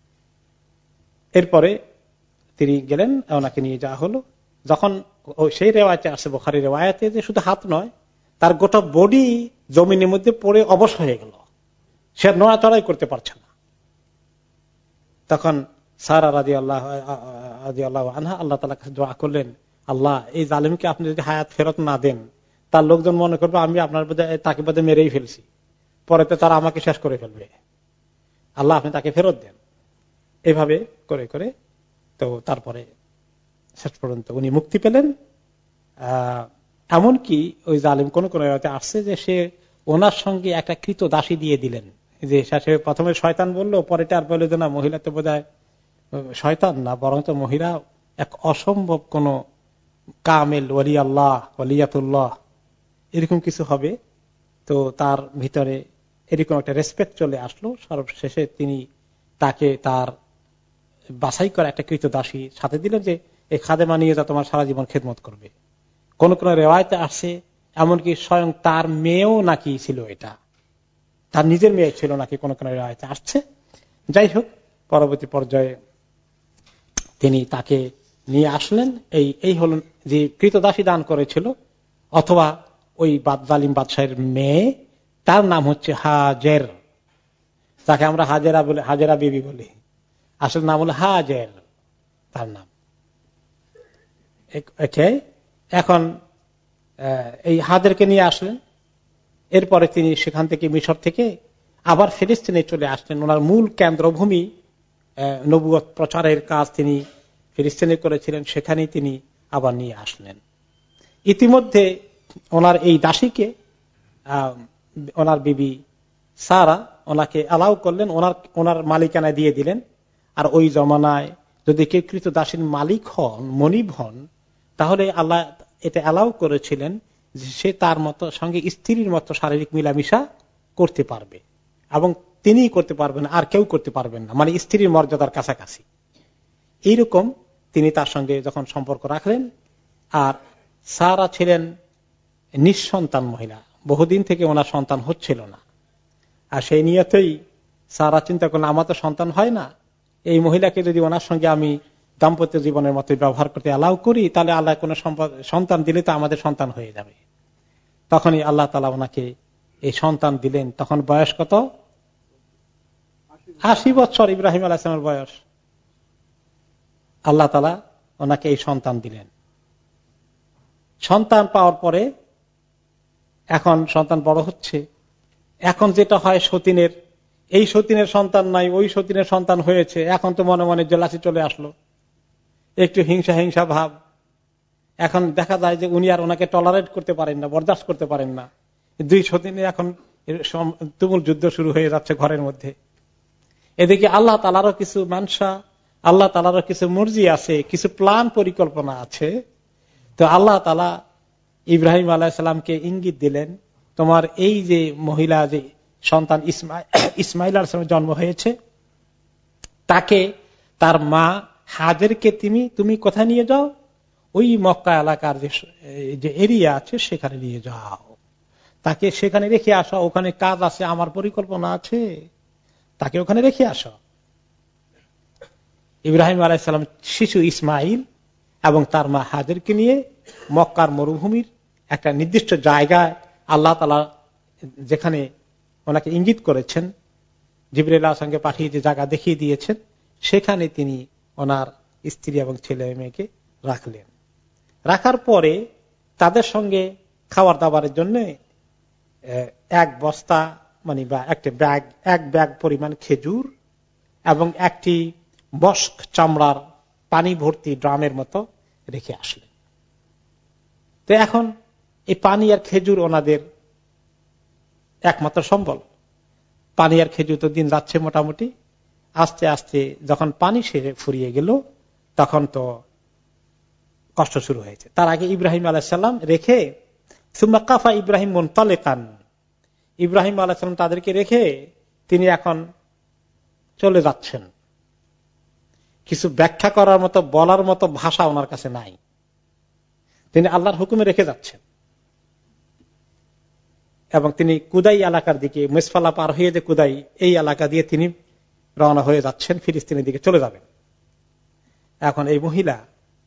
এরপরে তিনি গেলেন, ওনাকে নিয়ে যাওয়া হলো। যখন সেই রেওয়ায়তে আসে, বুখারী রেওয়ায়েতে, যে শুধু হাত নয়, তার গোটা বডি জমিনের মধ্যে পড়ে অবশ হয়ে গেল, সে নড়াচড়াই করতে পারছে না। তখন সারা রাদিয়াল্লাহু রাদিয়াল্লাহু আনহা আল্লাহ তাআলার কাছে দোয়া করলেন, আল্লাহ এই জালিমকে আপনি যদি হায়াত ফেরত না দেন, তার লোকজন মনে করবে আমি আপনার তাকে বোধ মেরেই ফেলছি, পরে তো তারা আমাকে শেষ করে ফেলবে, আল্লাহ আপনি তাকে ফেরত দেন। এভাবে করে করে তো তারপরে শেষ পর্যন্ত উনি মুক্তি পেলেন। আহ এমনকি ওই জালিম কোন কোন আসছে যে সে ওনার সঙ্গে একটা কৃত দাসী দিয়ে দিলেন, যে সে প্রথমে শয়তান বললো, পরে তার বলে যে না মহিলা তো বোধ হয় শয়তান না, বরং তো মহিলা এক অসম্ভব কোন কামেল ওয়ালি আল্লাহ ওয়ালিয়াতুল্লাহ এরকম কিছু হবে। তো তার ভিতরে এরকম একটা রেসপেক্ট চলে আসলো। সর্বশেষে তিনি তাকে তার বাছাই করা একটা কৃত দাসী সাথে দিলেন, যে এই খাদেমা নিয়ে যা তোমার সারা জীবন খেদমত করবে। কোন কোন রেওয়ায়েতে আসছে এমনকি স্বয়ং তার মেয়েও নাকি ছিল, এটা তার নিজের মেয়ে ছিল নাকি, কোন কোন রেওয়ায়েতে আসছে। যাই হোক, পরবর্তী পর্যায়ে তিনি তাকে নিয়ে আসলেন। এই এই হল যে কৃতদাসী দান করেছিল, অথবা ওই জালিম বাদশাহের মেয়ে, তার নাম হচ্ছে হাজের, তাকে আমরা হাজেরা বলে, হাজেরা বিবি বলি, আসল নাম হলো হাজের তার নাম। এখন এই হাজেরকে নিয়ে আসলেন। এরপরে তিনি সেখান থেকে, মিশর থেকে আবার ফিলিস্তিনে চলে আসলেন। ওনার মূল কেন্দ্রভূমি নবুয়ত প্রচারের কাজ তিনি ফিলিস্তিনে করেছিলেন, সেখানেই তিনি আবার নিয়ে আসলেন। ইতিমধ্যে ওনার এই দাসীকে ওনার বিবি সারা ওনাকে অ্যালাউ করলেন, ওনার ওনার মালিকানায় দিয়ে দিলেন। আর ওই জমানায় যদি কেউ কৃত দাসীর মালিক হন, মনিব হন, তাহলে আল্লাহ এটা অ্যালাউ করেছিলেন যে সে তার মতো সঙ্গে স্ত্রীর মতো শারীরিক মিলামিশা করতে পারবে, এবং তিনিই করতে পারবেন, আর কেউ করতে পারবেন না, মানে স্ত্রীর মর্যাদার কাছাকাছি। এইরকম তিনি তার সঙ্গে যখন সম্পর্ক রাখলেন। আর সারা ছিলেন নিঃসন্তান মহিলা, বহুদিন থেকে ওনার সন্তান হচ্ছিল না। আর সেই নিয়তেই সারা চিন্তা করলেন, আমার তো সন্তান হয় না, এই মহিলাকে যদি ওনার সঙ্গে আমি দাম্পত্য জীবনের মতো ব্যবহার করতে অ্যালাউ করি, তাহলে আল্লাহ কোন সন্তান দিলে তো আমাদের সন্তান হয়ে যাবে। তখনই আল্লাহ তাআলা ওনাকে এই সন্তান দিলেন। তখন বয়স কত? আশি বছর ইব্রাহিম আলাইহিস সালামের বয়স। আল্লাহ তাআলা ওনাকে এই সন্তান দিলেন। সন্তান পাওয়ার পরে এখন সন্তান বড় হচ্ছে। এখন যেটা হয় সতীনের, এই সতীনের সন্তান নাই, ওই সতীনের সন্তান হয়েছে, এখন তো মনে মনে জেলাসি চলে আসলো, একটু হিংসা হিংসা ভাব। এখন দেখা যায় যে উনি আর ওনাকে টলারেট করতে পারেন না, বরদাস্ত করতে পারেন না। দুই সতীনের এখন তুমুল যুদ্ধ শুরু হয়ে যাচ্ছে ঘরের মধ্যে। এদিকে আল্লাহ তাআলারও কিছু মানসা, আল্লাহ তাআলারও কিছু মর্জি আছে, কিছু প্ল্যান পরিকল্পনা আছে। তো আল্লাহ তাআলা ইব্রাহিম আলাইহিস সালামকে ইঙ্গিত দিলেন, তোমার এই যে মহিলা, যে সন্তান ইসমাইল ইসমাইল আলাইহিস সালামের জন্ম হয়েছে, তাকে তার মা হাজেরকে তুমি তুমি কোথায় নিয়ে যাও? ওই মক্কা এলাকার যে এরিয়া আছে সেখানে নিয়ে যাও, তাকে সেখানে রেখে আসো, ওখানে কাজ আছে, আমার পরিকল্পনা আছে, তাকে ওখানে রেখে আসো। ইব্রাহিম আলাইহিস সালাম শিশু ইসমাইল এবং তার মা হাজেরকে নিয়ে মক্কার মরুভূমির একটা নির্দিষ্ট জায়গায়, আল্লাহ তাআলা যেখানে ওনাকে ইঙ্গিত করেছেন, জিবরাইল আলাইহিস সালামকে পাঠিয়ে যে জায়গা দেখিয়ে দিয়েছেন, সেখানে তিনি ওনার স্ত্রী এবং ছেলে মেয়েকে রাখলেন। রাখার পরে তাদের সঙ্গে খাবার দাবারের জন্য এক বস্তা মানে বা একটা ব্যাগ, এক ব্যাগ পরিমাণ খেজুর এবং একটি বস্ক চামড়ার পানি ভর্তি ড্রামের মতো রেখে আসলেন। তো এখন এই পানি আর খেজুর ওনাদের একমাত্র সম্বল। পানি আর খেজুর তো দিন যাচ্ছে মোটামুটি। আস্তে আস্তে যখন পানি সেরে ফুরিয়ে গেল, তখন তো কষ্ট শুরু হয়েছে। তার আগে ইব্রাহিম আলাইসাল্লাম রেখে সুম্মা কাফা ইব্রাহিম মুনতালিকান, ইব্রাহিম আলাইসাল্লাম তাদেরকে রেখে তিনি এখন চলে যাচ্ছেন। কিছু ব্যাখ্যা করার মতো বলার মতো ভাষা ওনার কাছে নাই, তিনি আল্লাহর হুকুমে রেখে যাচ্ছেন। এবং তিনি কুদাই এলাকার দিকে, মেসফালা পার হয়ে যে কুদাই, এই এলাকা দিয়ে তিনি রওনা হয়ে যাচ্ছেন, ফিলিস্তিনের দিকে চলে যাবেন। এখন এই মহিলা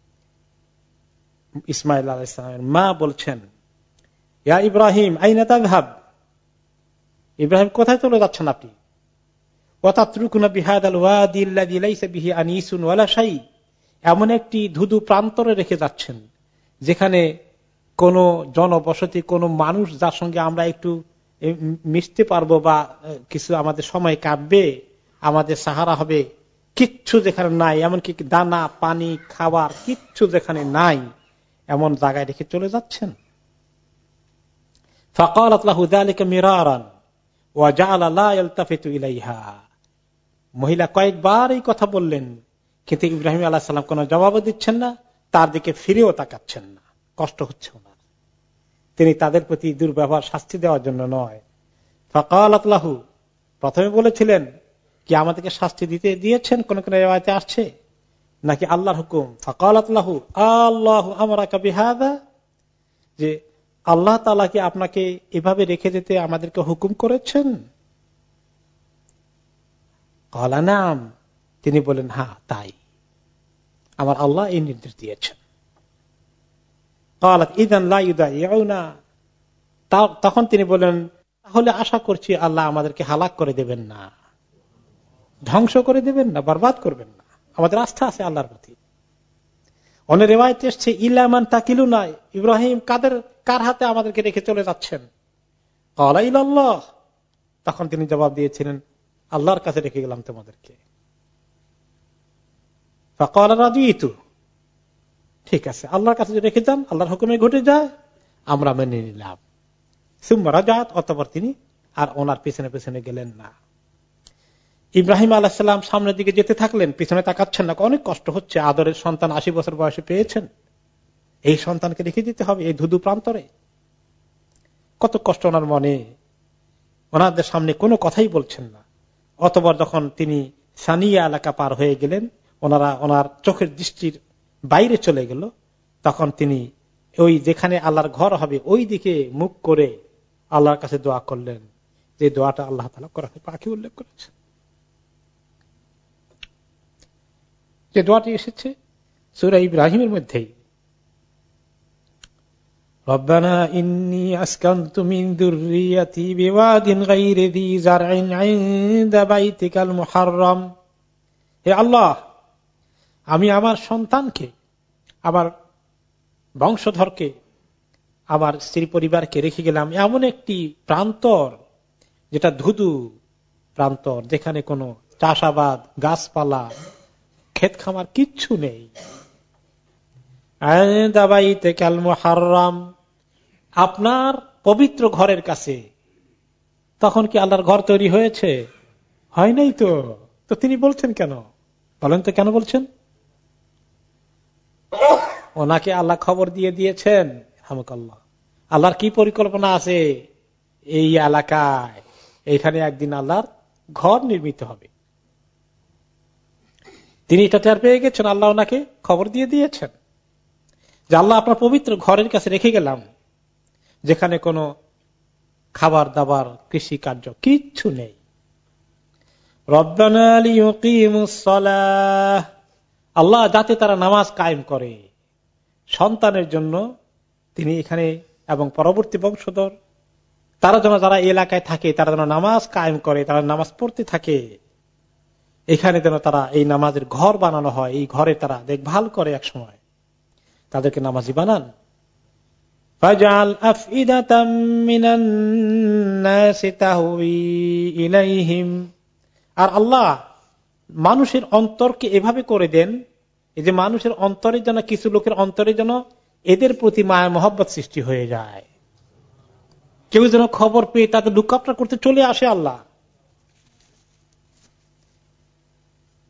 ইসমাইল আলাইহিস সালামের মা বলছেন, ইয়া ইব্রাহিম আইনা তাযহাব, ইব্রাহিম কোথায় চলে যাচ্ছেন আপনি? ওয়াতাতরুকুনা বিহাদাল ওয়াদি আল্লাযী লাইসা বিহি আনিসুন ওয়ালা শাই, এমন একটি ধুধু প্রান্তরে রেখে যাচ্ছেন যেখানে কোন জনবসতি, কোন মানুষ যার সঙ্গে আমরা একটু মিশতে পারবো বা কিছু আমাদের সময় কাটবে, আমাদের সাহারা হবে, কিচ্ছু যেখানে নাই, এমনকি দানা পানি খাবার কিচ্ছু যেখানে নাই, এমন জায়গায় রেখে চলে যাচ্ছেন। ফাকালাত লাহু যালিকা মিরারান ওয়া জাআলা লা ইয়ালতাফিতু ইলাইহা, মহিলা কয়েকবার এই কথা বললেন, কিন্তু ইব্রাহিম আলাইহিস সালাম কোনো জবাব দিচ্ছেন না, তার দিকে ফিরেও তাকাচ্ছেন না। কষ্ট হচ্ছে ওনার, তিনি তাদের প্রতি দুর্ব্যবহার শাস্তি দেওয়ার জন্য নয়। ফাকালাত লাহু, প্রথমে বলেছিলেন কি আমাদেরকে শাস্তি দিতে দিয়েছেন, কোন কোন রিওয়ায়াতে আসছে, নাকি আল্লাহর হুকুম? ফাকালাত লাহু আল্লাহু আমারাকা বিহাযা, যে আল্লাহ তাআলা কি আপনাকে এভাবে রেখে যেতে আমাদেরকে হুকুম করেছেন? ক্বালা নাম, তিনি বলেন হ্যাঁ তাই, আমার আল্লাহ এই নির্দেশ দিয়েছেন। ক্বালাত ইযান লা ইউদাইউনা, তখন তিনি বলেন তাহলে আশা করছি আল্লাহ আমাদেরকে হালাক করে দেবেন না, ধ্বংস করে দেবেন না, বরবাদ করবেন না, আমাদের আস্থা আছে আল্লাহর প্রতি। অনেক রিওয়ায়াতে এসেছে ইলামান তাকিলুনা, ইব্রাহিম কাদের কার হাতে আমাদেরকে রেখে চলে যাচ্ছেন? ক্বালা ইলাল্লাহ, তখন তিনি জবাব দিয়েছিলেন আল্লাহর কাছে রেখে গেলাম তোমাদেরকে। ফাকালা রাদিতু, ঠিক আছে আল্লাহর কাছে রেখে যান, আল্লাহর হুকুমে ঘটে যায়, আমরা মেনে নিলাম। সুম্মা রাজাত, অতঃপর তিনি আর ওনার পিছনে পিছনে গেলেন না। ইব্রাহিম আলাইহিস সালাম সামনের দিকে যেতে থাকলেন, পিছনে তাকাচ্ছেন না। অনেক কষ্ট হচ্ছে, আদরের সন্তান আশি বছর বয়সে পেয়েছেন, এই সন্তানকে রেখে দিতে হবে এই ধুধু প্রান্তরে, কত কষ্ট ওনার মনে। ওনাদের সামনে কোনো কথাই বলছেন না। অতঃপর যখন তিনি সানিয়া এলাকা পার হয়ে গেলেন, ওনারা ওনার চোখের দৃষ্টির বাইরে চলে গেল, তখন তিনি ওই যেখানে আল্লাহর ঘর হবে ওই দিকে মুখ করে আল্লাহর কাছে দোয়া করলেন, যে দোয়াটা আল্লাহ তাআলা কোরআনে পাকে উল্লেখ করেছেন, যে দোয়াটি এসেছে সূরা ইব্রাহিমের মধ্যেই, রব্বানা ইন্নী আসকানতু মিন যুররিয়াতি বিওয়াদিন গায়রি যী যারইন ইনদা বাইতিকাল মুহাররম, হে আল্লাহ আমি আমার সন্তানকে, আমার বংশধরকে, আমার স্ত্রী পরিবারকে রেখে গেলাম এমন একটি প্রান্তর, যেটা ধুধু প্রান্তর, যেখানে কোনো চাষাবাদ, গাছপালা, ক্ষেত খামার কিচ্ছু নেই। ইনদা বাইতিকাল মুহাররম, আপনার পবিত্র ঘরের কাছে। তখন কি আল্লাহর ঘর তৈরি হয়েছে? হয় নাই তো। তো তিনি বলছেন কেন? বলেন তো কেন বলছেন? ওনাকে আল্লাহ খবর দিয়ে দিয়েছেন, হামুকাল্লাহ, আল্লাহর কি পরিকল্পনা আছে এই এলাকায়, এখানে একদিন আল্লাহর ঘর নির্মিত হবে। তিনি এটা টের পেয়ে গেছেন, আল্লাহ ওনাকে খবর দিয়ে দিয়েছেন যে আল্লাহ আপনার পবিত্র ঘরের কাছে রেখে গেলাম, যেখানে কোনো খাবার দাবার, কৃষি কার্য কিচ্ছু নেই। রব্বানা লিয়ুকিমুস সালাহ, আল্লাহ যাতে তারা নামাজ কায়েম করে, সন্তানের জন্য তিনি এখানে এবং পরবর্তী বংশধর, তারা যেন যারা এলাকায় থাকে তারা যেন নামাজ কায়েম করে, তারা নামাজ পড়তে থাকে, এখানে যেন তারা এই নামাজের ঘর বানানো হয়, এই ঘরে তারা দেখভাল করে, এক সময় তাদেরকে নামাজি বানান। ফাজআল আফইদাতাম মিনান নাসি তাহওয়ি ইলাইহিম, আর আল্লাহ মানুষের অন্তরকে এভাবে করে দেন, এই যে মানুষের অন্তরে যেন, কিছু লোকের অন্তরে যেন এদের প্রতি মায়া মহব্বত সৃষ্টি হয়ে যায়, কেউ যেন খবর পেয়ে তাদের লুকআপটা করতে চলে আসে আল্লাহ।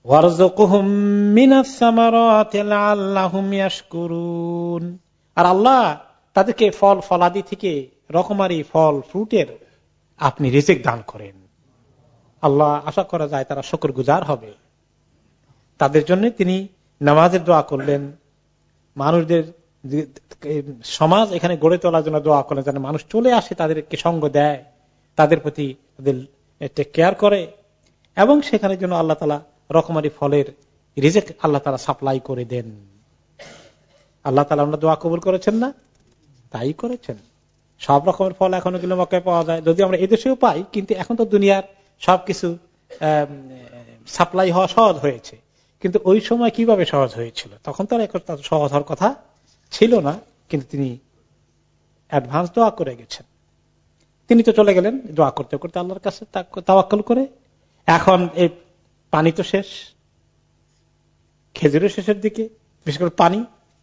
ওয়ারযুকহুম মিনাস সামারাতি লাআল্লাহুম ইয়াশকুরুন, আর আল্লাহ তাদেরকে ফল ফলাদি থেকে রকমারি ফল ফ্রুটের আপনি রিজিক দান করেন। আল্লাহ আশা করা যায় তারা শুকরগুজার হবে। তাদের জন্য তিনি নামাজের দোয়া করলেন, মানুষদের সমাজ এখানে গড়ে তোলার জন্য দোয়া করলেন, যেন মানুষ চলে আসে, তাদেরকে সঙ্গ দেয়, তাদের প্রতি তাদের টেক কেয়ার করে, এবং সেখানে জন্য আল্লাহ তাআলা রকমারি ফলের রিজিক আল্লাহ তাআলা সাপ্লাই করে দেন। আল্লাহ তাআলা আমরা দোয়া কবুল করেছেন না? তাই করেছেন। সব রকমের ফল এখনো কিন্তু মক্কায় পাওয়া যায়, যদি আমরা এদেশেও পাই, কিন্তু এখন তো দুনিয়ার সবকিছু সাপ্লাই হওয়া সহজ হয়েছে, কিন্তু ওই সময় কিভাবে সহজ হয়েছিল? তখন তো আর সহজ হওয়ার কথা ছিল না, কিন্তু তিনি অ্যাডভান্স দোয়া করে গেছেন। তিনি তো চলে গেলেন দোয়া করতে করতে আল্লাহর কাছে তাওয়াক্কুল করে। এখন এই পানি তো শেষ, খেজুরের শেষের দিকে, বিশেষ করে পানি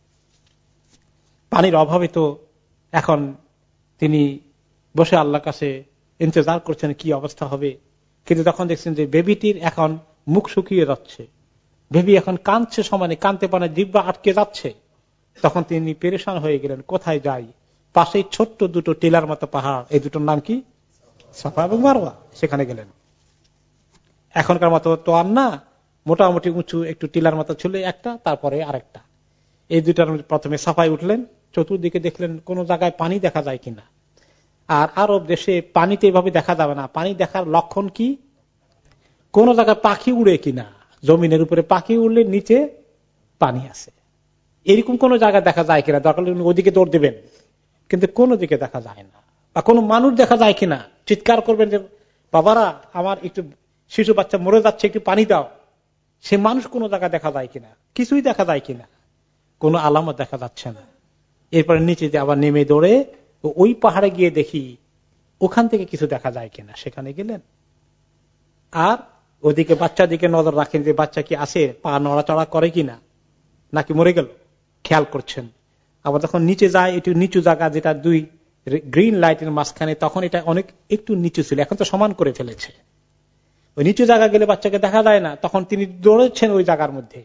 পানির অভাবে তো এখন তিনি বসে আল্লাহর কাছে ইন্তজার করছেন কি অবস্থা হবে। কিন্তু তখন দেখছেন যে বেবিটির এখন মুখ শুকিয়ে যাচ্ছে, বেবি এখন কাঁদছে, সমানে কাঁদতে পারে, জিহ্বা আটকে যাচ্ছে। তখন তিনি পেরেশান হয়ে গেলেন, কোথায় যাই? পাশেই ছোট্ট দুটো টিলার মতো পাহাড়, এই দুটোর নাম কি? সাফা এবং মারওয়া। সেখানে গেলেন। এখনকার মতো তো আর না, মোটামুটি উঁচু একটু টিলার মতো ছিল একটা, তারপরে আরেকটা। এই দুটার প্রথমে সাফায় উঠলেন, চতুর্দিকে দেখলেন কোন জায়গায় পানি দেখা যায় কিনা। আর আরব দেশে পানিতে এভাবে দেখা যাবে না। পানি দেখার লক্ষণ কি? কোন জায়গায় পাখি উড়ে কিনা, জমিনের উপরে পাখি উড়লে নিচে পানি আছে, এরকম কোন জায়গা দেখা যায় কিনা। দরকার ওদিকে দৌড় দেবেন, কিন্তু কোন দিকে দেখা যায় না। বা কোন মানুষ দেখা যায় কিনা, চিৎকার করবেন যে বাবারা আমার একটু শিশু বাচ্চা মরে যাচ্ছে, একটু পানি দাও। সে মানুষ কোন জায়গা দেখা যায় কিনা, কিছুই দেখা যায় কিনা, কোন আলামত দেখা যাচ্ছে না। এরপরে নিচে যে আবার নেমে দৌড়ে ওই পাহাড়ে গিয়ে দেখি ওখান থেকে কিছু দেখা যায় কিনা। সেখানে গেলেন, আর ওদিকে বাচ্চার দিকে নজর রাখেন যে বাচ্চা কি আছে, পা নড়াচড়া করে কিনা, নাকি মরে গেল, খেয়াল করছেন। আবার যখন নিচে যায়, একটু নিচু জায়গা, যেটা দুই গ্রিন লাইটের মাঝখানে, তখন এটা অনেক একটু নিচু ছিল, এখন তো সমান করে ফেলেছে। ওই নিচু জায়গা গেলে বাচ্চাকে দেখা যায় না, তখন তিনি দৌড়েছেন ওই জায়গার মধ্যে।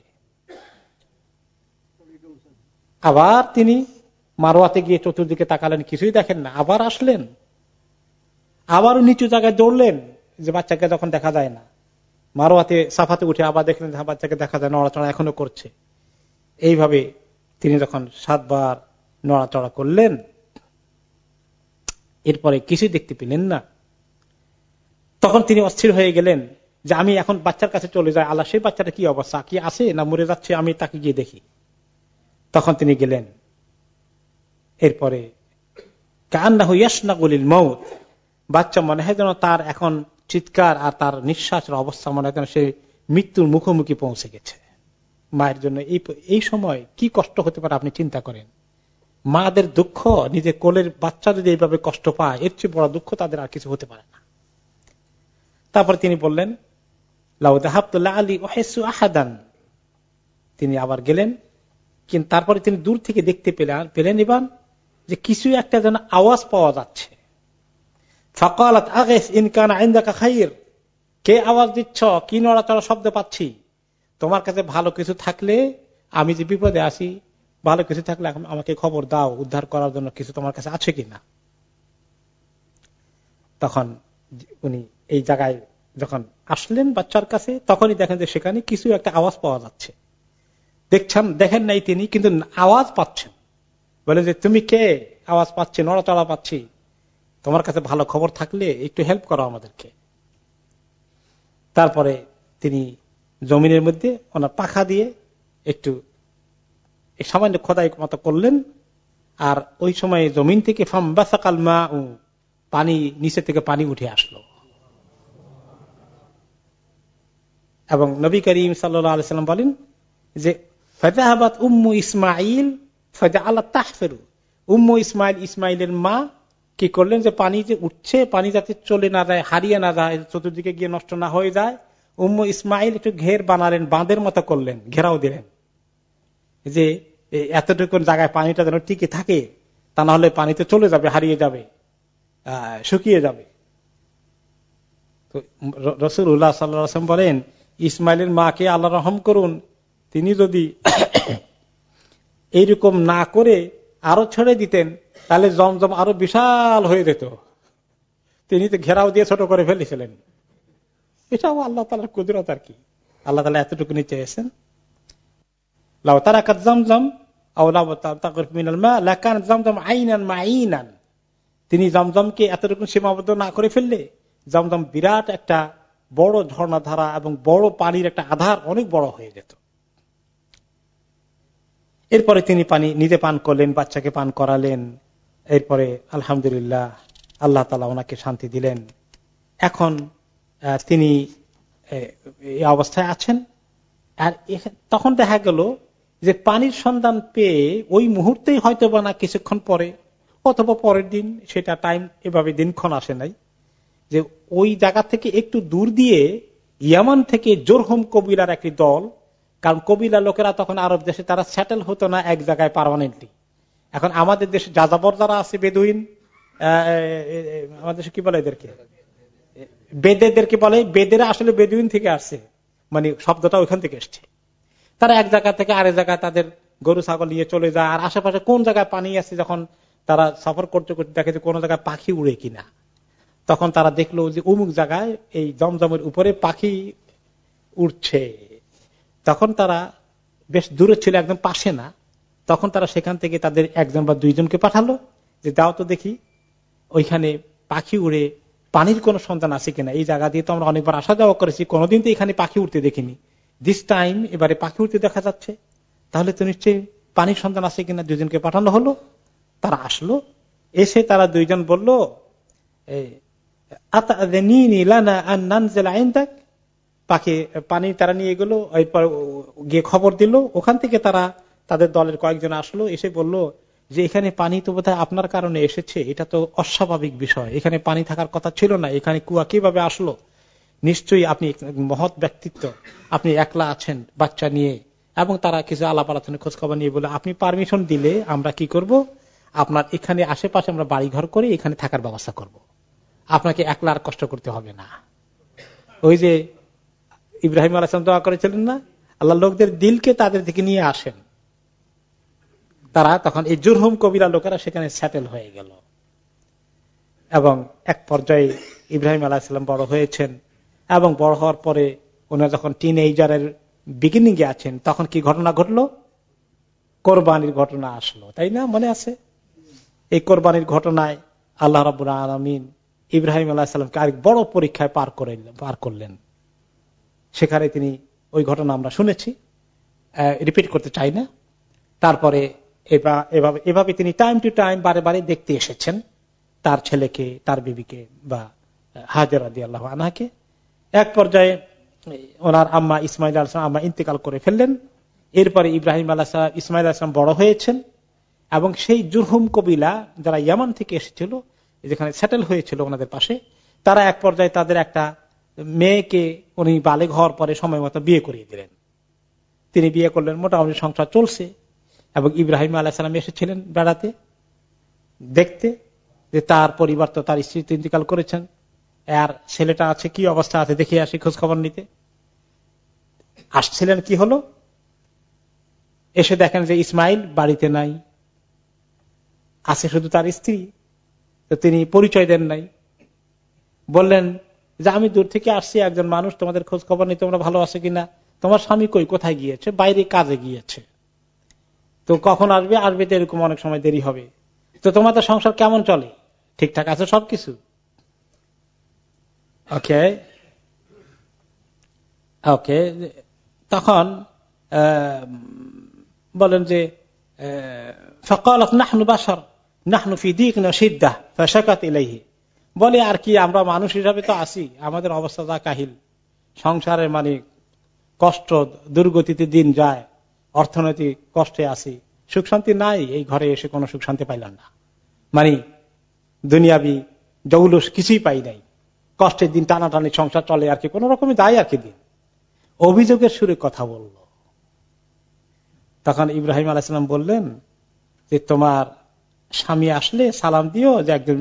আবার তিনি মারওয়াতে গিয়ে চতুর্দিকে তাকালেন, কিছুই দেখেন না। আবার আসলেন, আবারও নিচু জায়গায় দৌড়লেন, যে বাচ্চাকে যখন দেখা যায় না। মারওয়াতে সাফাতে উঠে আবার দেখলেন বাচ্চাকে দেখা যায়, নড়াচড়া এখনো করছে। এইভাবে তিনি যখন সাতবার নড়াচড়া করলেন, এরপরে কিছুই দেখতে পেলেন না। তখন তিনি অস্থির হয়ে গেলেন যে আমি এখন বাচ্চার কাছে চলে যাই, আল্লাহ সেই বাচ্চাটা কি অবস্থা, কি আছে না মরে যাচ্ছে, আমি তাকে গিয়ে দেখি। তখন তিনি গেলেন। এরপরে কান্নাহু ইয়াশনাগুলিল মউত, বাচ্চা মনে হয় যেন তার এখন চিৎকার আর তার নিঃশ্বাসের অবস্থা মনে হয় যেন সে মৃত্যুর মুখোমুখি পৌঁছে গেছে। মায়ের জন্য এই এই সময় কি কষ্ট হতে পারে আপনি চিন্তা করেন। মাদের দুঃখ, নিজের কোলের বাচ্চা যদি এইভাবে কষ্ট পায়, এর চেয়ে বড় দুঃখ তাদের আর কিছু হতে পারে না। তারপর তিনি বললেন লাউ যাহাবতুল্লাহ আলী ওয়াহিসু আহাদান, তিনি আবার গেলেন। কিন্তু তারপরে তিনি দূর থেকে দেখতে পেলেন পেলেন এবার যে কিছু একটা যেন আওয়াজ পাওয়া যাচ্ছে। ফাকালাত আগিস ইন কানা ইনদাকা খাইর, কে আওয়াজ দিচ্ছ, কি নড়াচড়া শব্দ পাচ্ছি? তোমার কাছে ভালো কিছু থাকলে, আমি যে বিপদে আছি, ভালো কিছু থাকলে আমাকে খবর দাও, উদ্ধার করার জন্য কিছু তোমার কাছে আছে কিনা। তখন উনি এই জায়গায় যখন আসলেন বাচ্চার কাছে, তখনই দেখেন যে সেখানে কিছু একটা আওয়াজ পাওয়া যাচ্ছে। দেখছেন, দেখেন নাই তিনি, কিন্তু আওয়াজ পাচ্ছেন। বলে যে তুমি কে, আওয়াজ পাচ্ছি, নড়াচড়া পাচ্ছি, তোমার কাছে ভালো খবর থাকলে একটু হেল্প করো আমাদেরকে। তারপরে তিনি জমিনের মধ্যে ওনার পাখা দিয়ে একটু সামান্য খোদাই মতো করলেন, আর ওই সময় জমিন থেকে ফামবাসাকাল মা, পানি নিচে থেকে পানি উঠে আসলো। এবং নবী করিম সাল্লাল্লাহু আলাইহি সাল্লাম বলেন যে ফাযাহাবাত উম্মু ইসমাঈল ফাজআলাত তাহফিরু, উম্মু ইসমাঈল, ইসমাঈলের মা কি করলেন যে পানি যে উঠছে, পানি যাতে চলে না যায়, হারিয়ে না যায়, চতুর্দিকে গিয়ে নষ্ট না হয়ে যায়, উম্মু ইসমাঈল একটু ঘের বানালেন, বাঁধের মতো করলেন, ঘেরাও দিলেন, যে এতটুকু জায়গায় পানিটা যেন টিকে থাকে, তা না হলে পানিতে চলে যাবে, হারিয়ে যাবে, শুকিয়ে যাবে। তো রাসূলুল্লাহ সাল্লাল্লাহু আলাইহি ওয়াসাল্লাম বলেন ইসমাইলের মাকে আল্লাহ রহম করুন, তিনি যদি এইরকম না করে আরো ছেড়ে দিতেন তাহলে জমজম আরো বিশাল হয়ে যেত। তিনি তো ঘেরাও দিয়ে ছোট করে ফেলেছিলেন। এটাও আল্লাহ তাআলার কুদরত আর কি। আল্লাহ তাআলা এতটুকুনি চেয়েছেন। লাউ তারাকাত জমজম আও লাউ তাগরিফ মিনাল মা লাকান জমজম আইনান মাইনান। তিনি জমজমকে এতটুকু সীমাবদ্ধ না করে ফেললে জমজম বিরাট একটা বড় ঝর্ণা ধারা এবং বড় পানির একটা আধার অনেক বড় হয়ে যেত। এরপরে তিনি পানি নিজে পান করলেন, বাচ্চাকে পান করালেন। এরপরে আলহামদুলিল্লাহ আল্লাহ তাআলা ওনাকে শান্তি দিলেন। এখন তিনি এই অবস্থায় আছেন। আর তখন দেখা গেল যে পানির সন্ধান পেয়ে ওই মুহূর্তেই হয়তো বা না কিছুক্ষণ পরে অথবা পরের দিন, সেটা টাইম এভাবে দিনক্ষণ আসে নাই, যে ওই জায়গা থেকে একটু দূর দিয়ে ইয়ামান থেকে জোরহম কবিলার একটি দল, কারণ কবিলা লোকেরা তখন আরব দেশে তারা সেটেল হতো না এক জায়গায় পার্মানেন্টলি। এখন আমাদের দেশে যাযাবর যারা আছে বেদুইন, আমাদের দেশে কি বলে এদেরকে, বেদেদেরকে বলে, বেদেরা আসলে বেদুইন থেকে আসছে, মানে শব্দটা ওইখান থেকে এসছে। তারা এক জায়গা থেকে আরেক জায়গায় তাদের গরু ছাগল নিয়ে চলে যায়, আর আশেপাশে কোন জায়গায় পানি আছে যখন তারা সফর করতে করতে দেখে যে কোন জায়গায় পাখি উড়ে কিনা, তখন তারা দেখলো যে অমুক জায়গায় এই জমজমের উপরে পাখি উঠছে। তখন তারা বেশ দূরে ছিল, একদম পাশে না। তখন তারা সেখান থেকে তাদের একজন বা দুইজনকে পাঠালো যে দাও তো দেখি ওইখানে পাখি উড়ে পানির কোন সন্ধান আছে কিনা। এই জায়গা দিয়ে তো আমরা অনেকবার আসা যাওয়া করেছি, কোনোদিন তো এখানে পাখি উঠতে দেখিনি। দিস টাইম এবারে পাখি উঠতে দেখা যাচ্ছে, তাহলে তো নিশ্চয়ই পানির সন্ধান আছে কিনা। দুইজনকে পাঠানো হলো, তারা আসলো। এসে তারা দুইজন বলল পাখি পানি তারা নিয়ে গেল। এরপর গিয়ে খবর দিল, ওখান থেকে তারা তাদের দলের কয়েকজন আসলো, এসে বলল যে এখানে পানি তো বোধহয় আপনার কারণে এসেছে, এটা তো অস্বাভাবিক বিষয়, এখানে পানি থাকার কথা ছিল না, এখানে কুয়া কিভাবে আসলো? নিশ্চয়ই আপনি মহৎ ব্যক্তিত্ব, আপনি একলা আছেন বাচ্চা নিয়ে। এবং তারা কিছু আলাপ আলোচনা খোঁজ খবর নিয়ে বলে আপনি পারমিশন দিলে আমরা কি করব, আপনার এখানে আশেপাশে আমরা বাড়ি ঘর করে এখানে থাকার ব্যবস্থা করব, আপনাকে একলা আর কষ্ট করতে হবে না। ওই যে ইব্রাহিম আলাইহিস সালাম দোয়া করেছিলেন না, আল্লাহ লোকদের দিলকে তাদের দিকে নিয়ে আসেন। তারা তখন এই জুরহুম কবিরা লোকেরা সেখানে সেটেল হয়ে গেল। এবং এক পর্যায়ে ইব্রাহিম আলাইহিস সালাম বড় হয়েছেন, এবং বড় হওয়ার পরে ওনারা যখন টিন এইজারের বিগিনিং এ আছেন, তখন কি ঘটনা ঘটলো? কোরবানির ঘটনা আসলো, তাই না? মনে আছে? এই কোরবানির ঘটনায় আল্লাহ রাব্বুল আলামিন ইব্রাহিম আলাইহিস সালামকে আরেক বড় পরীক্ষায় পার করে পার করলেন। সেখানে তিনি ওই ঘটনা আমরা শুনেছি, রিপিট করতে চাই না। তারপরে এভাবে এভাবে তিনি টাইম টু টাইম বারে বারে দেখতে এসেছেন তার ছেলেকে, তার বিবিকে বা হাজেরা রাদিয়াল্লাহু আনহাকে। এক পর্যায়ে ওনার আম্মা ইসমাইল আলাইহিস সালাম আম্মা ইন্তেকাল করে ফেললেন। এরপরে ইব্রাহিম আলাইহিস সালাম ইসমাইল আলাইহিস সালাম বড় হয়েছেন, এবং সেই জুরহুম কবিলা যারা ইয়ামান থেকে এসেছিল, যেখানে সেটেল হয়েছিল ওনাদের পাশে, তারা এক পর্যায়ে তাদের একটা মেয়েকে উনি বালেগ হওয়ার পরে সময় মতো বিয়ে করিয়ে দিলেন। তিনি বিয়ে করলেন, মোটামুটি সংসার চলছে। এবং ইব্রাহিম আলাইহিস সালাম এসেছিলেন বেড়াতে, দেখতে যে তার পরিবার তো তার স্ত্রী ইন্তেকাল করেছেন, আর ছেলেটা আছে কি অবস্থা আছে দেখে আসি, খোঁজ খবর নিতে আসছিলেন। কি হলো? এসে দেখেন যে ইসমাইল বাড়িতে নাই, আছে শুধু তার স্ত্রী। তো তিনি পরিচয় দেন নাই, বললেন যে আমি দূর থেকে আসছি, একজন মানুষ তোমাদের খোঁজ খবর নিতে, তোমরা ভালো আছো কিনা, তোমার স্বামী কই, কোথায় গিয়েছে? বাইরে কাজে গিয়েছে। তো কখন আসবে? আসবে তো এরকম অনেক সময় দেরি হবে। তো তোমাদের সংসার কেমন চলে? ঠিকঠাক আছে সবকিছু? ওকে ওকে তখন বলেন যে ফাকালাত নাহনু বাশার নাহনু ফি দীকিন ওয়া শিদ্দাহ ফাশাকাত ইলাইহি। বলে আর কি, আমরা মানুষ হিসাবে তো আছি, আমাদের অবস্থা যা কাহিল, সংসারে মানে কষ্ট, দুর্গতিতে দিন যায়, অর্থনৈতিক কষ্টে আছি, সুখ শান্তি নাই। এই ঘরে এসে কোনো সুখ শান্তি পাইলাম না, মানে দুনিয়াবি জৌলুস কিছুই পাই নাই, কষ্টের দিন, টানাটানি সংসার চলে আর কি, কোন রকমই যায় আর কি দিন। অভিযোগের সুরে কথা বলল। তখন ইব্রাহিম আলাইহিস সালাম বললেন যে তোমার স্বামী আসলে সালাম দিও, যে একজন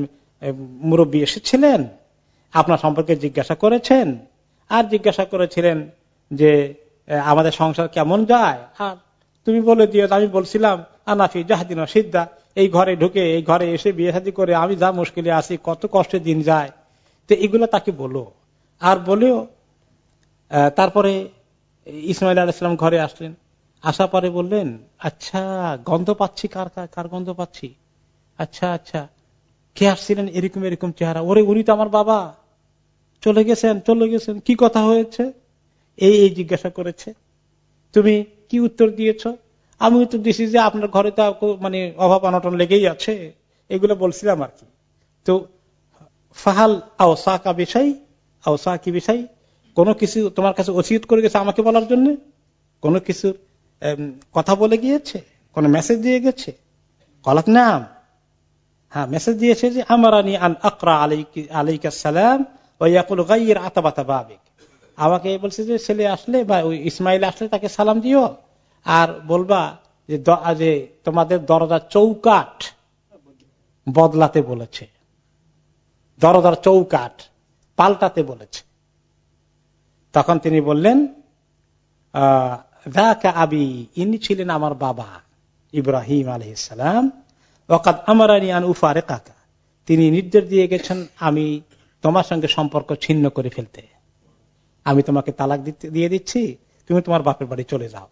মুরব্বী এসেছিলেন, আপনার সম্পর্কে জিজ্ঞাসা করেছেন, আর জিজ্ঞাসা করেছিলেন যে আমাদের সংসার কেমন যায়, আর তুমি বলে দিও আমি বলছিলাম আনাফি জাহাদিন সিদ্ধা, এই ঘরে ঢুকে এই ঘরে এসে বিয়ে শাদী করে আমি যা মুশকিলে আছি, কত কষ্টের দিন যায়। তো এগুলো তাকে বলো। আর বলেও তারপরে ইসমাইল আলাইহিস সালাম ঘরে আসলেন, আসার পরে বললেন, আচ্ছা গন্ধ পাচ্ছি, কার কার গন্ধ পাচ্ছি, আচ্ছা আচ্ছা কে আসছিলেন এরকম এরকম চেহারা, ওরে উনি তো আমার বাবা, চলে গেছেন চলে গেছেন কি কথা হয়েছে, এই এই জিজ্ঞাসা করেছে। তুমি কি উত্তর দিয়েছ? আমি উত্তর দিয়েছি যে আপনার ঘরে তো মানে অভাব অনটন লেগেই আছে, এগুলো বলছিলাম আর কি। তো ফাহাল আওসা কা বিষয়, আওসা কি বিষয়, কোনো কিছু তোমার কাছে ওসিয়ত করে গেছে আমাকে বলার জন্য, কোনো কিছু কথা বলে গিয়েছে, কোন মেসেজ দিয়ে গেছে? কলাক নাম, হ্যাঁ মেসেজ দিয়েছে যে আমারানি আন আকরা আলাইকি আলাইকা সালাম ওয়া ইয়াকুল গায়র আতাবাতা বাবিক, আমাকে বলছে যে ছেলে আসলে বা ওই ইসমাইল আসলে তাকে সালাম দিও, আর বলবা যে যে তোমাদের দরজার চৌকাঠ বদলাতে বলেছে, দরজার চৌকাঠ পাল্টাতে বলেছে। তখন তিনি বললেন, আহ আবি, ইনি ছিলেন আমার বাবা ইব্রাহিম আলাইহিস সালাম, ওয়াকাদ আমারানি আন উফারিকাকা, তিনি নির্দেশ দিয়ে গেছেন আমি তোমার সঙ্গে সম্পর্ক ছিন্ন করে ফেলতে, আমি তোমাকে তালাক দিয়ে দিচ্ছি, তুমি তোমার বাপের বাড়ি চলে যাও।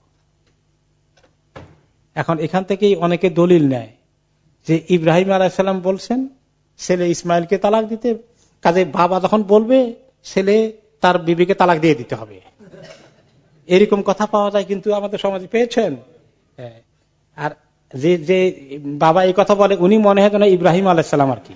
এখন এখান থেকেই অনেকে দলিল নেয় যে ইব্রাহিম আলাইহিস সালাম বলছেন ছেলে ইসমাইলকে তালাক দিতে, কাজে বাবা যখন বলবে ছেলে তার বিবিকে তালাক দিয়ে দিতে হবে, এরকম কথা পাওয়া যায় কিন্তু আমাদের সমাজে, পেয়েছেন? আর যে যে বাবা এই কথা বলে উনি মনে হয় না ইব্রাহিম আলাইহিস সালাম আর কি।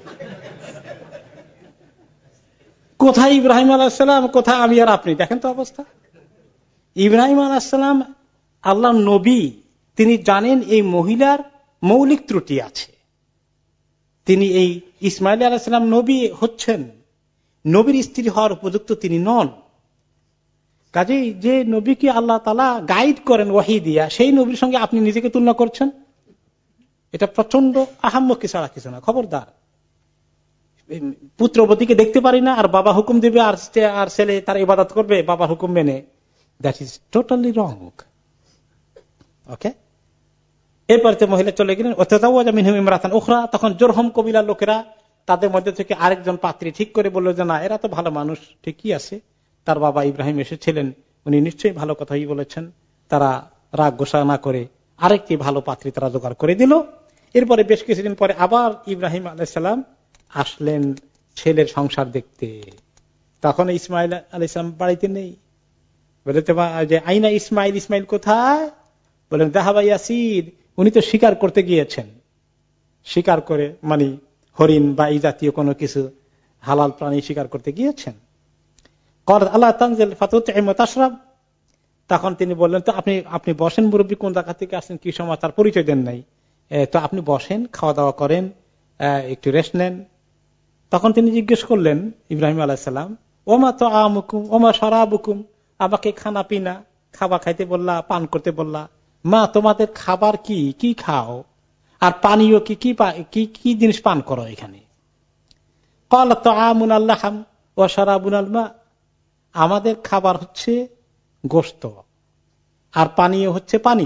কোথায় ইব্রাহিম আলাইহিস সালাম, কোথায় আমি আর আপনি, দেখেন তো অবস্থা। ইব্রাহিম আলাইহিস সালাম আল্লাহর নবী, তিনি জানেন এই মহিলার মৌলিক ত্রুটি আছে, তিনি এই ইসমাইল আলাইহিস সালাম নবী হচ্ছেন, নবীর স্ত্রী হওয়ার উপযুক্ত তিনি নন। কাজেই যে নবীকে আল্লাহ তাআলা গাইড করেন ওহী দিয়া, সেই নবীর সঙ্গে আপনি নিজেকে তুলনা করছেন, এটা প্রচন্ড আহাম্মকি ছাড়া কিছু না। খবরদার, পুত্রবতীকে দেখতে পারি না আর বাবা হুকুম দেবে আর আর ছেলে তার ইবাদত করবে বাবার হুকুম মেনে, that is totally wrong. Okay, এরপর মহিলা চলে গেলেন, তখন জোরহম কবিলার লোকেরা তাদের মধ্যে থেকে আরেকজন পাত্রী ঠিক করে বললো যে না, এরা তো ভালো মানুষ, ঠিকই আছে, তার বাবা ইব্রাহিম এসেছিলেন, উনি নিশ্চয়ই ভালো কথাই বলেছেন। তারা রাগ গোসা না করে আরেকটি ভালো পাত্রী তারা জোগাড় করে দিল। এরপরে বেশ কিছুদিন পরে আবার ইব্রাহিম আলাইহিস সালাম আসলেন ছেলের সংসার দেখতে। তখন ইসমাইল আলাইহিস সালাম বাড়িতে নেই। বলতে যে আইনা ইসমাইল, ইসমাইল কোথায়? বলেন যাহাবা ইয়াসির, উনি তো শিকার করতে গিয়েছেন, শিকার করে মানে হরিণ বা এই জাতীয় কোনো কিছু হালাল প্রাণী শিকার করতে গিয়েছেন। আল্লাহ তানজিল ফাতুতইম ওয়া তাশরাব, তখন তিনি বললেন তো আপনি আপনি বসেন, মুরব্বী কোন জায়গা থেকে আসেন, কি সমাচার, পরিচয় দেন নাই, তো আপনি বসেন, খাওয়া দাওয়া করেন, একটু রেস্ট নেন। তখন তিনি জিজ্ঞেস করলেন ইব্রাহিম আলাইহিস সালাম, ওমা তো আমুকুম ওমা শরাবুকুম, আমাকে খানা পিনা খাবার খাইতে বললা, পান করতে বললা, মা তোমাদের খাবার কি কি খাও আর পানীয় কি কি কি জিনিস পান করো এখানে? ক্বালা তাআমুন আল্লাহম ওয়া শারাবুন আল মা, আমাদের খাবার হচ্ছে গোশত আর পানীয় হচ্ছে পানি।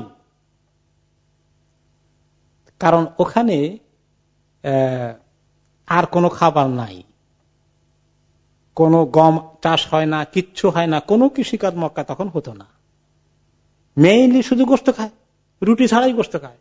কারণ ওখানে আর কোনো খাবার নাই, কোনো গম চাষ হয় না, কিচ্ছু হয় না, কোনো কৃষিকাজ মক্কা তখন হতো না, মেইনলি শুধু গোশত খায়, রুটি ছাড়াই গোশত খায়।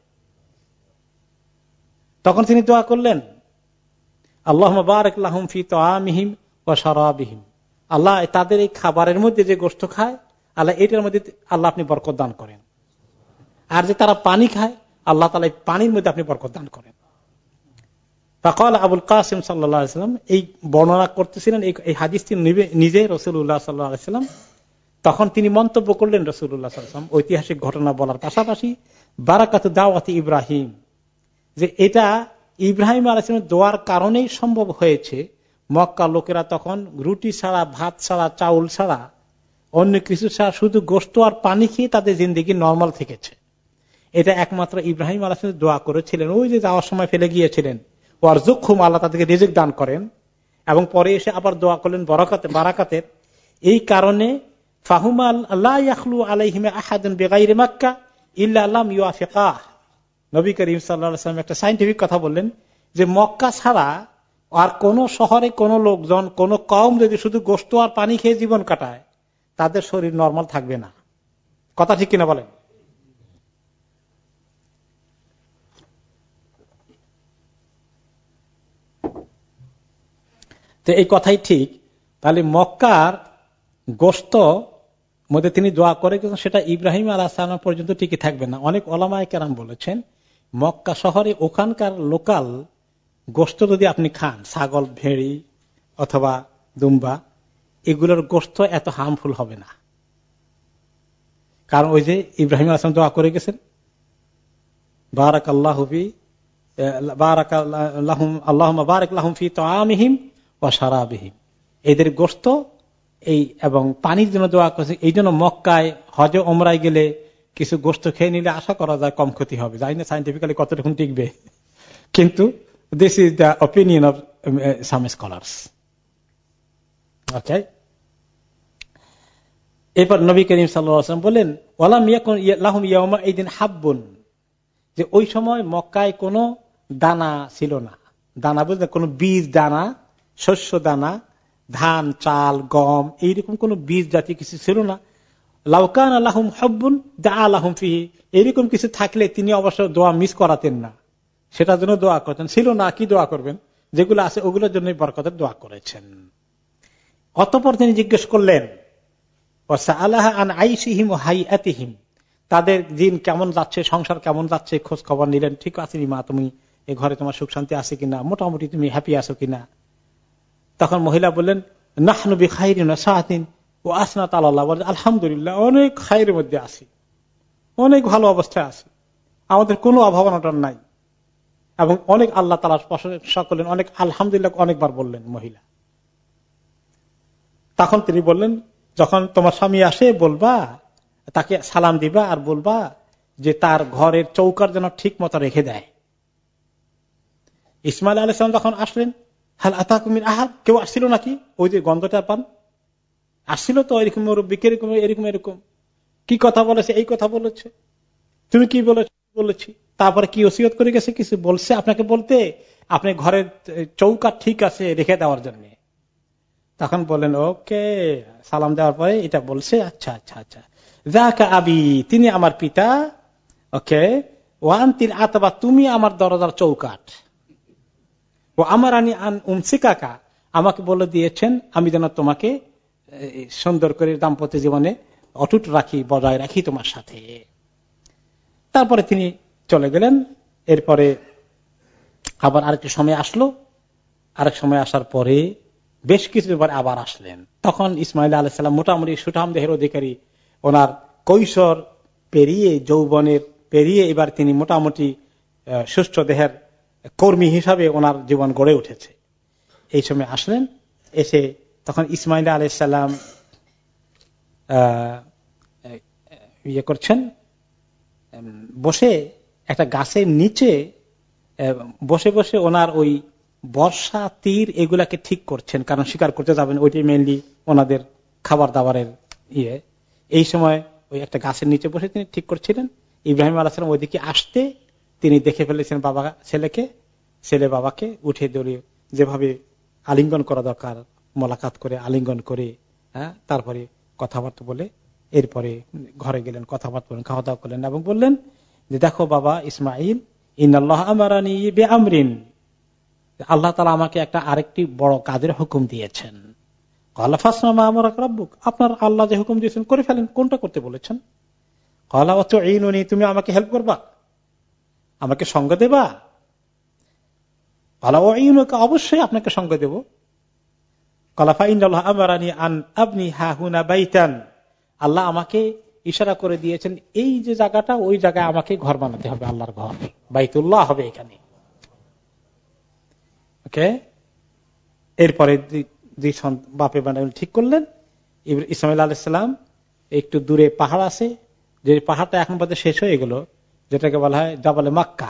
তখন তিনি দোয়া করলেন, আল্লাহুম্মা বারিক লাহুম ফি তাআমিহিম ওয়া শারাবিহিম, আল্লাহ তাদের এই খাবারের মধ্যে যে গোশত খায়, আল্লাহ এটার মধ্যে আল্লাহ আপনি বরকত দান করেন, আর যে তারা পানি খায় আল্লাহ তাআলা পানির মধ্যে আপনি বরকত দান করেন। ফাকাল আবুল কাসিম সাল্লাল্লাহু আলাইহি ওয়াসাল্লাম, এই বর্ণনা করতেছিলেন এই হাদিসটি নিজে রাসূলুল্লাহ সাল্লাল্লাহু আলাইহি ওয়াসাল্লাম। তখন তিনি মন্তব্য করলেন রাসূলুল্লাহ সাল্লাল্লাহু আলাইহি ওয়াসাল্লাম ঐতিহাসিক ঘটনা বলার পাশাপাশি বারাকাতু দাওয়াতি ইব্রাহিম, যে এটা ইব্রাহিম আলাইহিস সালামের দোয়ার কারণেই সম্ভব হয়েছে। মক্কা লোকেরা তখন রুটি ছাড়া, ভাত ছাড়া, চাউল ছাড়া, অন্য কিছু ছাড়া শুধু গোশত আর পানি খেয়ে তাদের জিন্দেগি নরমাল থেকেছে। এটা একমাত্র ইব্রাহিম আলাইহিস সালাম দোয়া করেছিলেন, ওই যে যাওয়ার সময় ফেলে গিয়েছিলেন, ওয়ারযুকহুম, আল্লাহ তাদেরকে রিজিক দান করেন, এবং পরে এসে আবার দোয়া করলেন বরকতে বারাকাতের। এই কারণে ফাহুমাল লা ইয়াখলু আলাইহিমা আহাদুন বিগাইরি মাক্কা ইল্লা লাম ইউআফিকাহ। নবী করিম সাল্লাল্লাহু আলাইহি ওয়াসাল্লাম একটা সায়েন্টিফিক কথা বললেন যে মক্কা ছাড়া আর কোন শহরে কোন লোকজন কোন কওম যদি শুধু গোশত আর পানি খেয়ে জীবন কাটায় তাদের শরীর নরমাল থাকবে না। কথা ঠিক কিনা বলেন? তো এই কথাই ঠিক। তাহলে মক্কার গোশত মধ্যে তিনি দোয়া করে কিন্তু সেটা ইব্রাহিম আলাইহিস সালাম পর্যন্ত টিকে থাকবে না। অনেক ওলামায়ে কেরাম বলেছেন মক্কা শহরে ওখানকার লোকাল গোশত যদি আপনি খান, ছাগল, ভেড়ি অথবা দুম্বা, এগুলোর গোশত এত হার্মফুল হবে না। কারণ ওই যে ইব্রাহিম আলাইহিস সালাম দোয়া করে গেছেন বারাকাল্লাহু ফি বারাকাল্লাহুম আল্লাহুম্মা বারিক লাহুম ফি তাআমিহিম ওয়া শারাবিহিম, এদের গোশত এই এবং পানির জন্য দোয়া করছে। এই জন্য মক্কায় হজ ওমরায় গেলে কিছু গোশত খেয়ে নিলে আশা করা যায় কম ক্ষতি হবে। জানি না সাইন্টিফিক্যালি কতটুকু টিকবে, কিন্তু this is the opinion of some scholars. Okay, এরপর নবী করিম সাল্লাল্লাহু আলাইহি ওয়াসাল্লাম বলেন ওয়ালাম ইয়াকুন লাহুম ইয়াওমা ইদিন হাব্বুন, যে ওই সময় মক্কায় কোনো দানা ছিল না। দানা বলতে কোনো বীজ দানা, শস্য দানা, ধান, চাল, গম, এইরকম কোন বীজ জাতীয় কিছু ছিল না। লাউকান আল্লাহুম হাব্বুন দা আলাহুম ফিহি, এরকম কিছু থাকলে তিনি অবশ্য দোয়া মিস করাতেন না, সেটার জন্য দোয়া করতেন। ছিল না, কি দোয়া করবেন? যেগুলো আছে ওগুলোর জন্য বরকতের দোয়া করেছেন। অতঃপর তিনি জিজ্ঞেস করলেন ওয়াসআলাহা আন আইশিহিম ওয়া হাইআতিহিম, তাদের দিন কেমন যাচ্ছে, সংসার কেমন যাচ্ছে, খোঁজ খবর নিলেন। ঠিক আছে মা, তুমি এ ঘরে তোমার সুখ শান্তি আছে কিনা, মোটামুটি তুমি হ্যাপি আছো কিনা? তখন মহিলা বললেন নাহনু বিখাইরিন ওয়া সাআতিন ওয়া আসনাত আলাল্লাহ, বলেন আলহামদুলিল্লাহ, অনেক খাইরের মধ্যে আছি, অনেক ভালো অবস্থায় আছি, আমাদের কোনো অভাব অনটন নাই, এবং অনেক আল্লাহ তাআলার প্রশংসা করলেন, অনেক আলহামদুলিল্লাহ অনেকবার বললেন মহিলা। তখন তিনি বললেন যখন তোমার স্বামী আসে বলবা, তাকে সালাম দিবা আর বলবা যে তার ঘরের চৌকার যেন ঠিক মতো রেখে দেয়। ইসমাইল আলাইহিস সালাম যখন আসলেন, হাল আতাকুম মিন আহাদ, কেউ আসছিল নাকি? ওই যে গন্ধটা পান, আসছিল তো এরকম মুরব্বি, এরকম এরকম এরকম কি কথা বলেছে, এই কথা বলেছে, তুমি কি বলেছি, তারপরে কি ওসিয়ত করে গেছে, কিছু বলছে আপনাকে বলতে, আপনি ঘরের চৌকা ঠিক আছে রেখে দেওয়ার জন্য। তখন বললেন ওকে, সালাম দেওয়ার পরে এটা বলছে, আচ্ছা আচ্ছা আচ্ছা, যাকা আবি, তিনি আমার পিতা, ওকে, ওয়ান্তিল আতবা, তুমি আমার দরজার চৌকাঠ, ও আমার আনি আন উমসিকাকা, আমাকে বলে দিয়েছেন আমি যেন তোমাকে সুন্দর করে দাম্পত্য জীবনে অটুট রাখি, বজায় রাখি তোমার সাথে। তারপরে তিনি চলে গেলেন। এরপরে আবার আরেকটু সময় আসলো, আরেক সময় আসার পরে বেশ কিছুদিন পরে আবার আসলেন। তখন ইসমাইল আলাইহিস সালাম মোটামুটি সুঠাম দেহের অধিকারী, ওনার কৈশোর পেরিয়ে যৌবনের পেরিয়ে এবার তিনি মোটামুটি সুস্থ দেহের কর্মী হিসাবে ওনার জীবন গড়ে উঠেছে। এই সময় আসলেন, এসে তখন ইসমাইল আলাইহিস সালাম ইয়ে করছেন, বসে একটা গাছের নিচে বসে বসে ওনার ওই বর্ষা, তীর এগুলাকে ঠিক করছেন, কারণ শিকার করতে যাবেন, ওইটাই মেনলি ওনাদের খাবার দাবারের ইয়ে। এই সময় ওই একটা গাছের নিচে বসে তিনি ঠিক করছিলেন। ইব্রাহিম আলাইহিস সালাম ওইদিকে আসতে তিনি দেখে ফেলেছেন বাবা ছেলেকে, ছেলে বাবাকে উঠে দৌড়িয়ে যেভাবে আলিঙ্গন করা দরকার, মোলাকাত করে আলিঙ্গন করে, হ্যাঁ, তারপরে কথাবার্তা বলে এরপরে ঘরে গেলেন, কথাবার্তা বলেন, খাওয়া দাওয়া করলেন এবং বললেন যে দেখো বাবা ইসমাইল, ইন্নাল্লাহ আমারানি বিআমরিন, আল্লাহ তাআলা আমাকে একটা আরেকটি বড় কাজের হুকুম দিয়েছেন। ক্বালা ফাসমা মা আমারাকা রাব্বুক, আপনার আল্লাহ যে হুকুম দিয়েছেন করে ফেলেন, কোনটা করতে বলেছেন? ক্বালা ওয়াতুঈনুনি, তুমি আমাকে হেল্প করবা, আমাকে সঙ্গ দেবা? ক্বালা ওয়াঈনুকা, অবশ্যই আপনাকে সঙ্গ দেব। ক্বালা ফাইন্নাল্লাহ আমারানি আন আবনি হাহুনা বাইতান, আল্লাহ আমাকে ইশারা করে দিয়েছেন এই যে জায়গাটা, ওই জায়গায় আমাকে ঘর বানাতে হবে, আল্লাহর ঘর, বাইতুল্লাহ হবে এখানে। ওকে, এরপরে বাপে বানাবেন ঠিক করলেন। ইসমাইল আলাইহিস সালাম একটু দূরে পাহাড় আছে, যে পাহাড়টা এখন পর্যন্ত শেষ হয়ে গেল, যেটাকে বলা হয় জাবালে মাক্কা,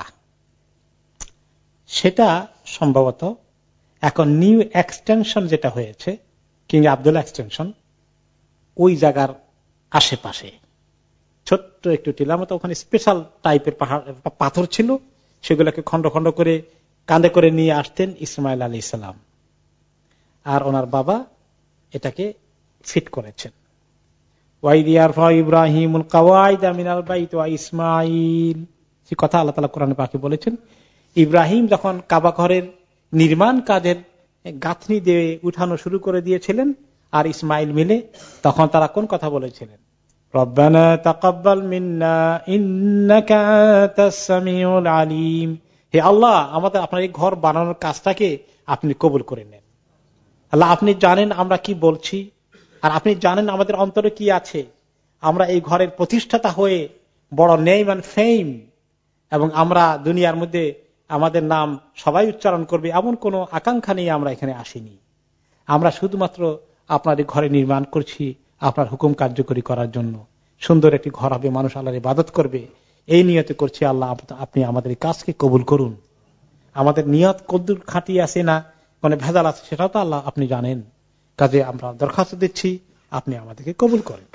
সেটা সম্ভবত এখন নিউ এক্সটেনশন যেটা হয়েছে, কিং আব্দুল্লাহ এক্সটেনশন, ওই জায়গার আশেপাশে ছোট্ট একটু টিলার মতো, ওখানে স্পেশাল টাইপের পাহাড় পাথর ছিল, সেগুলোকে খন্ড খন্ড করে কাঁধে করে নিয়ে আসতেন ইসমাইল আলী ইসলাম, আর ওনার বাবা এটাকে ফিট করেছেন। ইব্রাহিমুল কাওয়াইদা মিনাল বাইত ওয়া ইসমাইল, সে কথা আল্লাহ তাআলা কোরআনে পাকে বলেছেন। ইব্রাহিম যখন কাবা ঘরের নির্মাণ কাজের গাঁথনি দিয়ে উঠানো শুরু করে দিয়েছিলেন আর ইসমাইল মিলে, তখন তারা কোন কথা বলেছিলেন? রব্বানা তাকাব্বাল মিন্না ইন্নাকা আনতাস সামিউল আলিম, হে আল্লাহ আমাদের আপনার এই ঘর বানানোর কাজটাকে আপনি কবুল করে নেন। আল্লাহ আপনি জানেন আমরা কি বলছি, আর আপনি জানেন আমাদের অন্তরে কি আছে। আমরা এই ঘরের প্রতিষ্ঠাতা হয়ে বড় নেম এন্ড ফেম, এবং আমরা দুনিয়ার মধ্যে আমাদের নাম সবাই উচ্চারণ করবে এমন কোন আকাঙ্ক্ষা নিয়ে আমরা এখানে আসিনি। আমরা শুধুমাত্র আপনার এই ঘরে নির্মাণ করছি আপনার হুকুম কার্যকরী করার জন্য। সুন্দর একটি ঘর হবে, মানুষ আল্লাহর ইবাদত করবে, এই নিয়তে করছি। আল্লাহ আপনি আমাদের এই কাজকে কবুল করুন। আমাদের নিয়ত কদ্দুর খাঁটি আছে না মানে ভেজাল আছে সেটাও তো আল্লাহ আপনি জানেন। কাজে আমরা দরখাস্ত দিচ্ছি, আপনি আমাদেরকে কবুল করেন।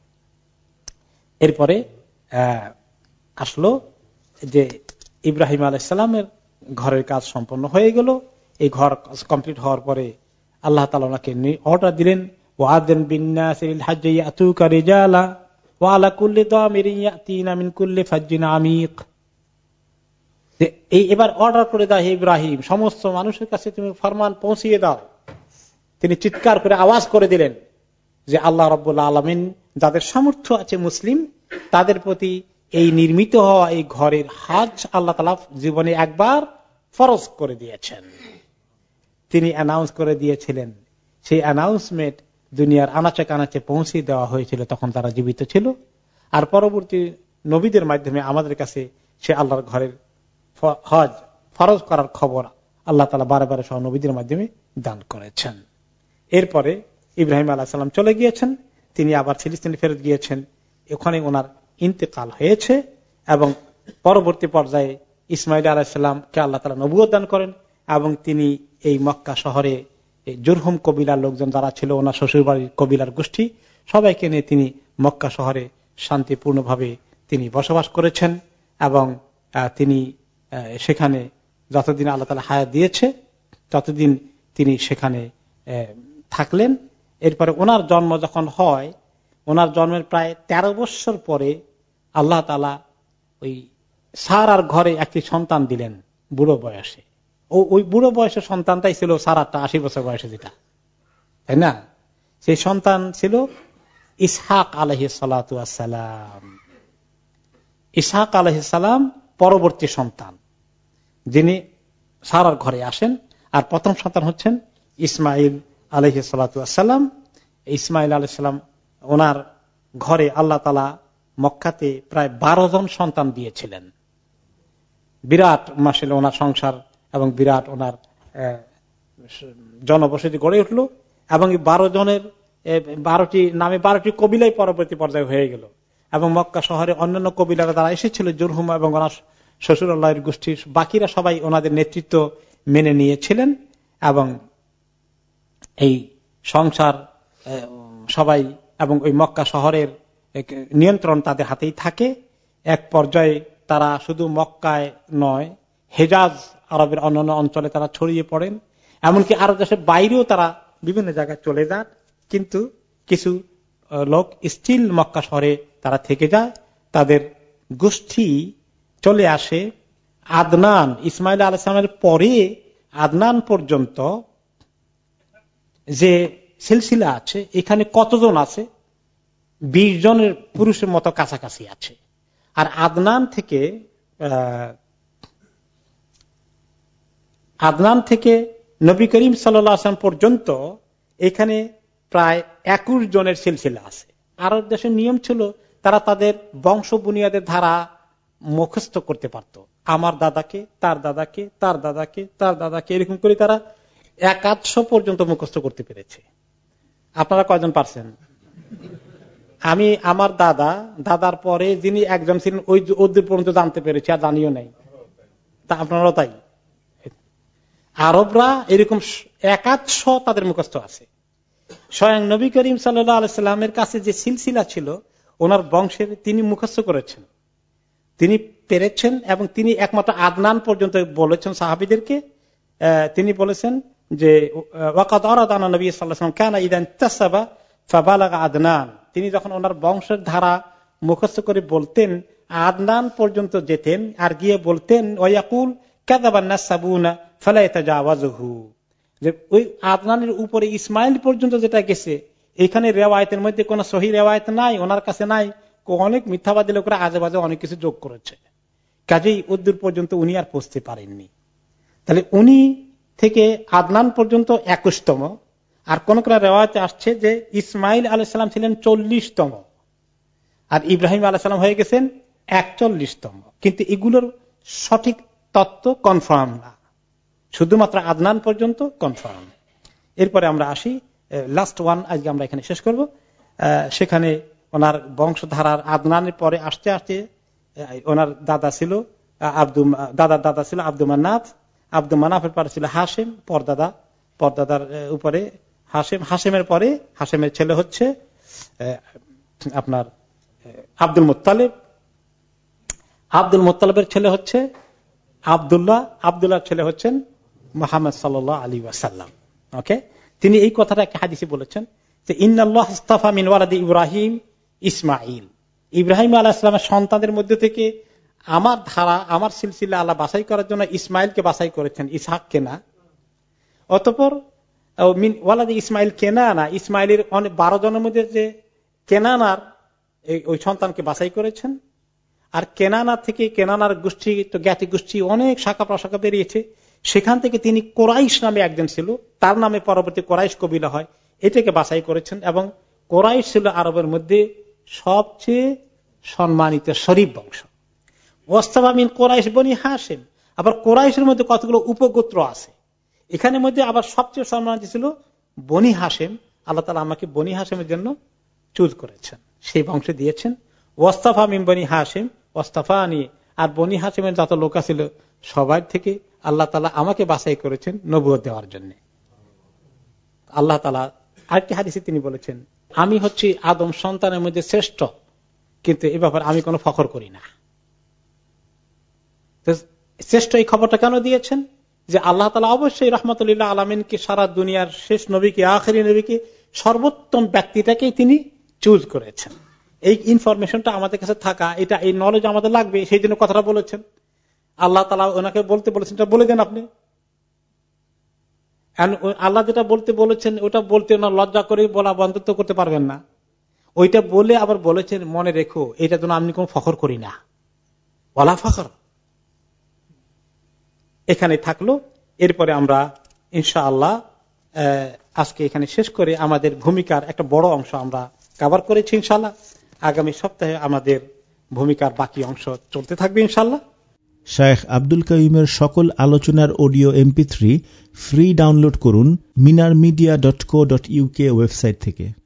এরপরে আসলো যে ইব্রাহিম আলাইহিসসালামের ঘরের কাজ সম্পন্ন হয়ে গেল। এই ঘর কমপ্লিট হওয়ার পরে আল্লাহ তাআলা ওনাকে অর্ডার দিলেন, ওয়াদিন বিন্নাসিল হাজ্জি ইয়াতুকা রিজালা ওয়া আলা কুল্লি দামিরিন ইয়াতিনা মিন কুল্লি ফাজ্জিন আমিক। এই এবার অর্ডার করে দাও হে ইব্রাহিম, সমস্ত মানুষের কাছে তুমি ফরমান পৌঁছিয়ে দাও। তিনি চিৎকার করে আওয়াজ করে দিলেন যে আল্লাহ রাব্বুল আলামিন যাদের সামর্থ্য আছে মুসলিম, তাদের প্রতি এই নির্মিত হওয়া এই ঘরের হজ আল্লাহ তাআলা জীবনে একবার ফরজ করে দিয়েছেন। তিনি অ্যানাউন্স করে দিয়েছিলেন, সেই অ্যানাউন্সমেন্ট দুনিয়ার আনাচে কানাচে পৌঁছে দেওয়া হয়েছিল, তখন তারা জীবিত ছিল। আর পরবর্তী নবীদের মাধ্যমে আমাদের কাছে সে আল্লাহর ঘরের হজ ফরজ করার খবর আল্লাহ তাআলা বারে বারে সহ নবীদের মাধ্যমে দান করেছেন। এরপরে ইব্রাহিম আলাইহিস সালাম চলে গিয়েছেন, তিনি আবার ফিলিস্তিনে ফেরত গিয়েছেন। ওখানে ওনার ইন্তেকাল হয়েছে এবং পরবর্তী পর্যায়ে ইসমাইল আলাইহিস সালামকে আল্লাহ তাআলা নবুয়ত দান করেন এবং তিনি এই মক্কা শহরে জুরহুম কবিলার লোকজন যারা ছিল, ওনার শ্বশুরবাড়ির কবিলার গোষ্ঠী, সবাইকে নিয়ে তিনি মক্কা শহরে শান্তিপূর্ণভাবে তিনি বসবাস করেছেন এবং তিনি সেখানে যতদিন আল্লাহ তাআলা হায়াত দিয়েছে ততদিন তিনি সেখানে থাকলেন। এরপরে ওনার জন্ম যখন হয়, ওনার জন্মের প্রায় তেরো বছর পরে আল্লাহ তাআলা ওই সারার ঘরে একটি সন্তান দিলেন বুড়ো বয়সে। ও ওই বুড়ো বয়সের সন্তানটাই ছিল সারাটা আশি বছর বয়সে, যেটা তাই না, সেই সন্তান ছিল ইসহাক আলাইহিস সালাতু ওয়াস সালাম। ইসহাক আলাইহিস সালাম পরবর্তী সন্তান যিনি সারার ঘরে আসেন, আর প্রথম সন্তান হচ্ছেন ইসমাইল আলাইহিস সালাতু ওয়াস সালাম। ইসমাইল আলাইহিস সালাম ওনার ঘরে আল্লাহ তাআলা মক্কাতে প্রায় বারো জন সন্তান দিয়েছিলেন। বিরাট মাসিল ওনার সংসার এবং বিরাট ওনার জনবসতি গড়ে উঠল এবং বারো জনের বারোটি নামে বারোটি কবিলায় পরবর্তী পর্যায়ে হয়ে গেল এবং মক্কা শহরে অন্যান্য কবিলারা তারা এসেছিল, জুরহুম এবং ওনার শ্বশুরাল্লাহের গোষ্ঠীর বাকিরা সবাই ওনাদের নেতৃত্ব মেনে নিয়েছিলেন এবং এই সংসার সবাই এবং ওই মক্কা শহরের নিয়ন্ত্রণ তাদের হাতেই থাকে। এক পর্যায়ে তারা শুধু মক্কায় নয়, হেজাজ আরবের অন্যান্য অঞ্চলে তারা ছড়িয়ে পড়েন, এমনকি আরব দেশের বাইরেও তারা বিভিন্ন জায়গায় চলে যান। কিন্তু কিছু লোক স্টিল মক্কা শহরে তারা থেকে যায়। তাদের গোষ্ঠী চলে আসে আদনান, ইসমাইল আলাইহিস সালামের পরে আদনান পর্যন্ত যে সিলসিলা আছে, এখানে কতজন আছে? বিশ জনের পুরুষের মতো কাছাকাছি আছে। আর আদনান থেকে আদনান থেকে নবী করিম সাল্লাল্লাহু আলাইহি ওয়াসাল্লাম পর্যন্ত এখানে প্রায় একুশ জনের সিলসিলা আছে। আরব দেশের নিয়ম ছিল তারা তাদের বংশ বুনিয়াদের ধারা মুখস্থ করতে পারত। আমার দাদাকে, তার দাদাকে, তার দাদাকে, তার দাদাকে, এরকম করে তারা একাদশো পর্যন্ত মুখস্থ করতে পেরেছে। আপনারা কয়জন পারছেন? আমি আমার দাদা, দাদার পরে যিনি একজন ছিলেন ওই ওদের পর্যন্ত জানতে পেরেছি, আর জানিও নাই। তা আপনারাও তাই? আরবরা এরকম একাদশো তাদের মুখস্থ আছে। স্বয়ং নবী করিম সাল্লাল্লাহু আলাইহি সাল্লামের কাছে যে সিলসিলা ছিল ওনার বংশের তিনি মুখস্থ করেছেন, তিনি পেরেছেন, এবং তিনি একমাত্র আদনান পর্যন্ত বলেছেন সাহাবীদেরকে। তিনি বলেছেন যে ওয়াকাদ আরাদানা নবী সাল্লাল্লাহু আলাইহি ওয়াসাল্লাম কানা ইযা ইনতাসাবা ফাবালাগা আদনান, তিনি যখন ওনার বংশের ধারা মুখস্থ করে বলতেন আদনান পর্যন্ত যেতেন, আর গিয়ে বলতেন ওয়ায়াকুল কাযাবান নাসাবুনা ফালা ইয়াতাজাওয়াজুহু, যে ওই আদনানের উপরে ইসমাইল পর্যন্ত যেটা গেছে, এখানে রিওয়ায়াতের মধ্যে কোন সহিহ রিওয়ায়াত নাই, ওনার কাছে নাই, অনেক মিথ্যাবাদী লোকরা আজেবাজে অনেক কিছু যোগ করেছে, কাজেই উদ্দূর পর্যন্ত উনি আর পৌঁছতে পারেননি। তাহলে উনি থেকে আদনান পর্যন্ত একুশতম, আর কোন কোন রিওয়ায়াতে আসছে যে ইসমাইল আলাইহিস সালাম ছিলেন চল্লিশতম, আর ইব্রাহিম আলাইহিস সালাম হয়ে গেছেন একচল্লিশতম। কিন্তু এগুলোর সঠিক তত্ত্ব কনফার্ম না, শুধুমাত্র আদনান পর্যন্ত কনফার্ম। এরপরে আমরা আসি লাস্ট ওয়ান, আজকে আমরা এখানে শেষ করব। সেখানে ওনার বংশধারার আদনানের পরে আসতে আসতে ওনার দাদা ছিল আব্দুল দাদার দাদা ছিল আব্দুল মান্নাফ, আব্দুল মান্নাফের পরে ছিল হাশেম, পরদাদা, পরদাদার উপরে হাশেম, হাশেমের পরে হাশেমের ছেলে হচ্ছে আপনার আব্দুল মুত্তালিব, আব্দুল মুত্তালিবের ছেলে হচ্ছে আব্দুল্লাহ, আব্দুল্লাহর ছেলে হচ্ছেন মুহাম্মদ সাল্লাল্লাহু আলাইহি ওয়াসাল্লাম। ওকে, তিনি এই কথাটা একটা হাদিসে বলেছেন যে ইন্নাল্লাহ ইসতাফা মিন ওয়ালাদি ইব্রাহিম ইসমাঈল, ইব্রাহিম আলাইহিস সালামের সন্তানদের মধ্যে থেকে আমার ধারা, আমার সিলসিলা আল্লাহ বাছাই করার জন্য ইসমাইলকে বাছাই করেছেন, ইসহাককে না। অতঃপর মিন ওয়ালাদি ইসমাইল কেনানা, ইসমাইলের অনেক বারো জনের মধ্যে যে কেনানার ওই সন্তানকে বাছাই করেছেন। আর কেনানা থেকে, কেনানার গোষ্ঠী তো জ্ঞাতি গোষ্ঠী অনেক শাখা প্রশাখা বেরিয়েছে, সেখান থেকে তিনি কোরাইশ নামে একজন ছিল, তার নামে পরবর্তী কোরাইশ কবিলা হয়, এটাকে বাছাই করেছেন। এবং কোরাইশ ছিল আরবের মধ্যে সবচেয়ে সম্মানিত শরীফ বংশ। ওয়াস্তাফা মিন কোরাইশ বনি হাশেম, আবার কোরাইশের মধ্যে কতগুলো উপগোত্র আছে, এখানের মধ্যে আবার সবচেয়ে সম্মানিত ছিল বনি হাশেম। আল্লাহ তাআলা আমাকে বনি হাশেমের জন্য চুজ করেছেন, সেই বংশে দিয়েছেন। ওয়াস্তাফা মিন বনি হাশেম ওয়াস্তাফানি, আর বনি হাশেমের যত লোক ছিল সবার থেকে আল্লাহ তাআলা আমাকে বাছাই করেছেন নবুয়ত দেওয়ার জন্য। আল্লাহ তাআলা আরেকটি হাদিসে তিনি বলেছেন আমি হচ্ছি আদম সন্তানের মধ্যে শ্রেষ্ঠ, কিন্তু এ ব্যাপারে আমি কোনো ফখর করি না। শ্রেষ্ঠ এই খবরটা কেন দিয়েছেন? যে আল্লাহ তাআলা অবশ্যই রাহমাতুল আলামিনকে, সারা দুনিয়ার শেষ নবীকে, আখেরি নবীকে, সর্বোত্তম ব্যক্তিটাকেই তিনি চুজ করেছেন। এই ইনফরমেশনটা আমাদের কাছে থাকা, এটা এই নলেজ আমাদের লাগবে, সেই জন্য কথাটা বলেছেন। আল্লাহ তাআলা ওনাকে বলতে বলেছেন, এটা বলে দেন আপনি। আল্লাহ যেটা বলতে বলেছেন ওটা বলতে না লজ্জা করে বলা বন্ধ তো করতে পারবেন না। ওইটা বলে আবার বলেছেন মনে রেখো এটা যেন আমি কোনো ফখর করি না, ওয়ালা ফখর। এখানে থাকলো। এরপরে আমরা ইনশাআল্লাহ আজকে এখানে শেষ করে আমাদের ভূমিকার একটা বড় অংশ আমরা কভার করেছি। ইনশাআল্লাহ আগামী সপ্তাহে আমাদের ভূমিকার বাকি অংশ চলতে থাকবে ইনশাআল্লাহ। শায়েখ আব্দুল কাইয়ুমের সকল আলোচনার audio MP three free download করুন Minar media dot co dot UK website থেকে।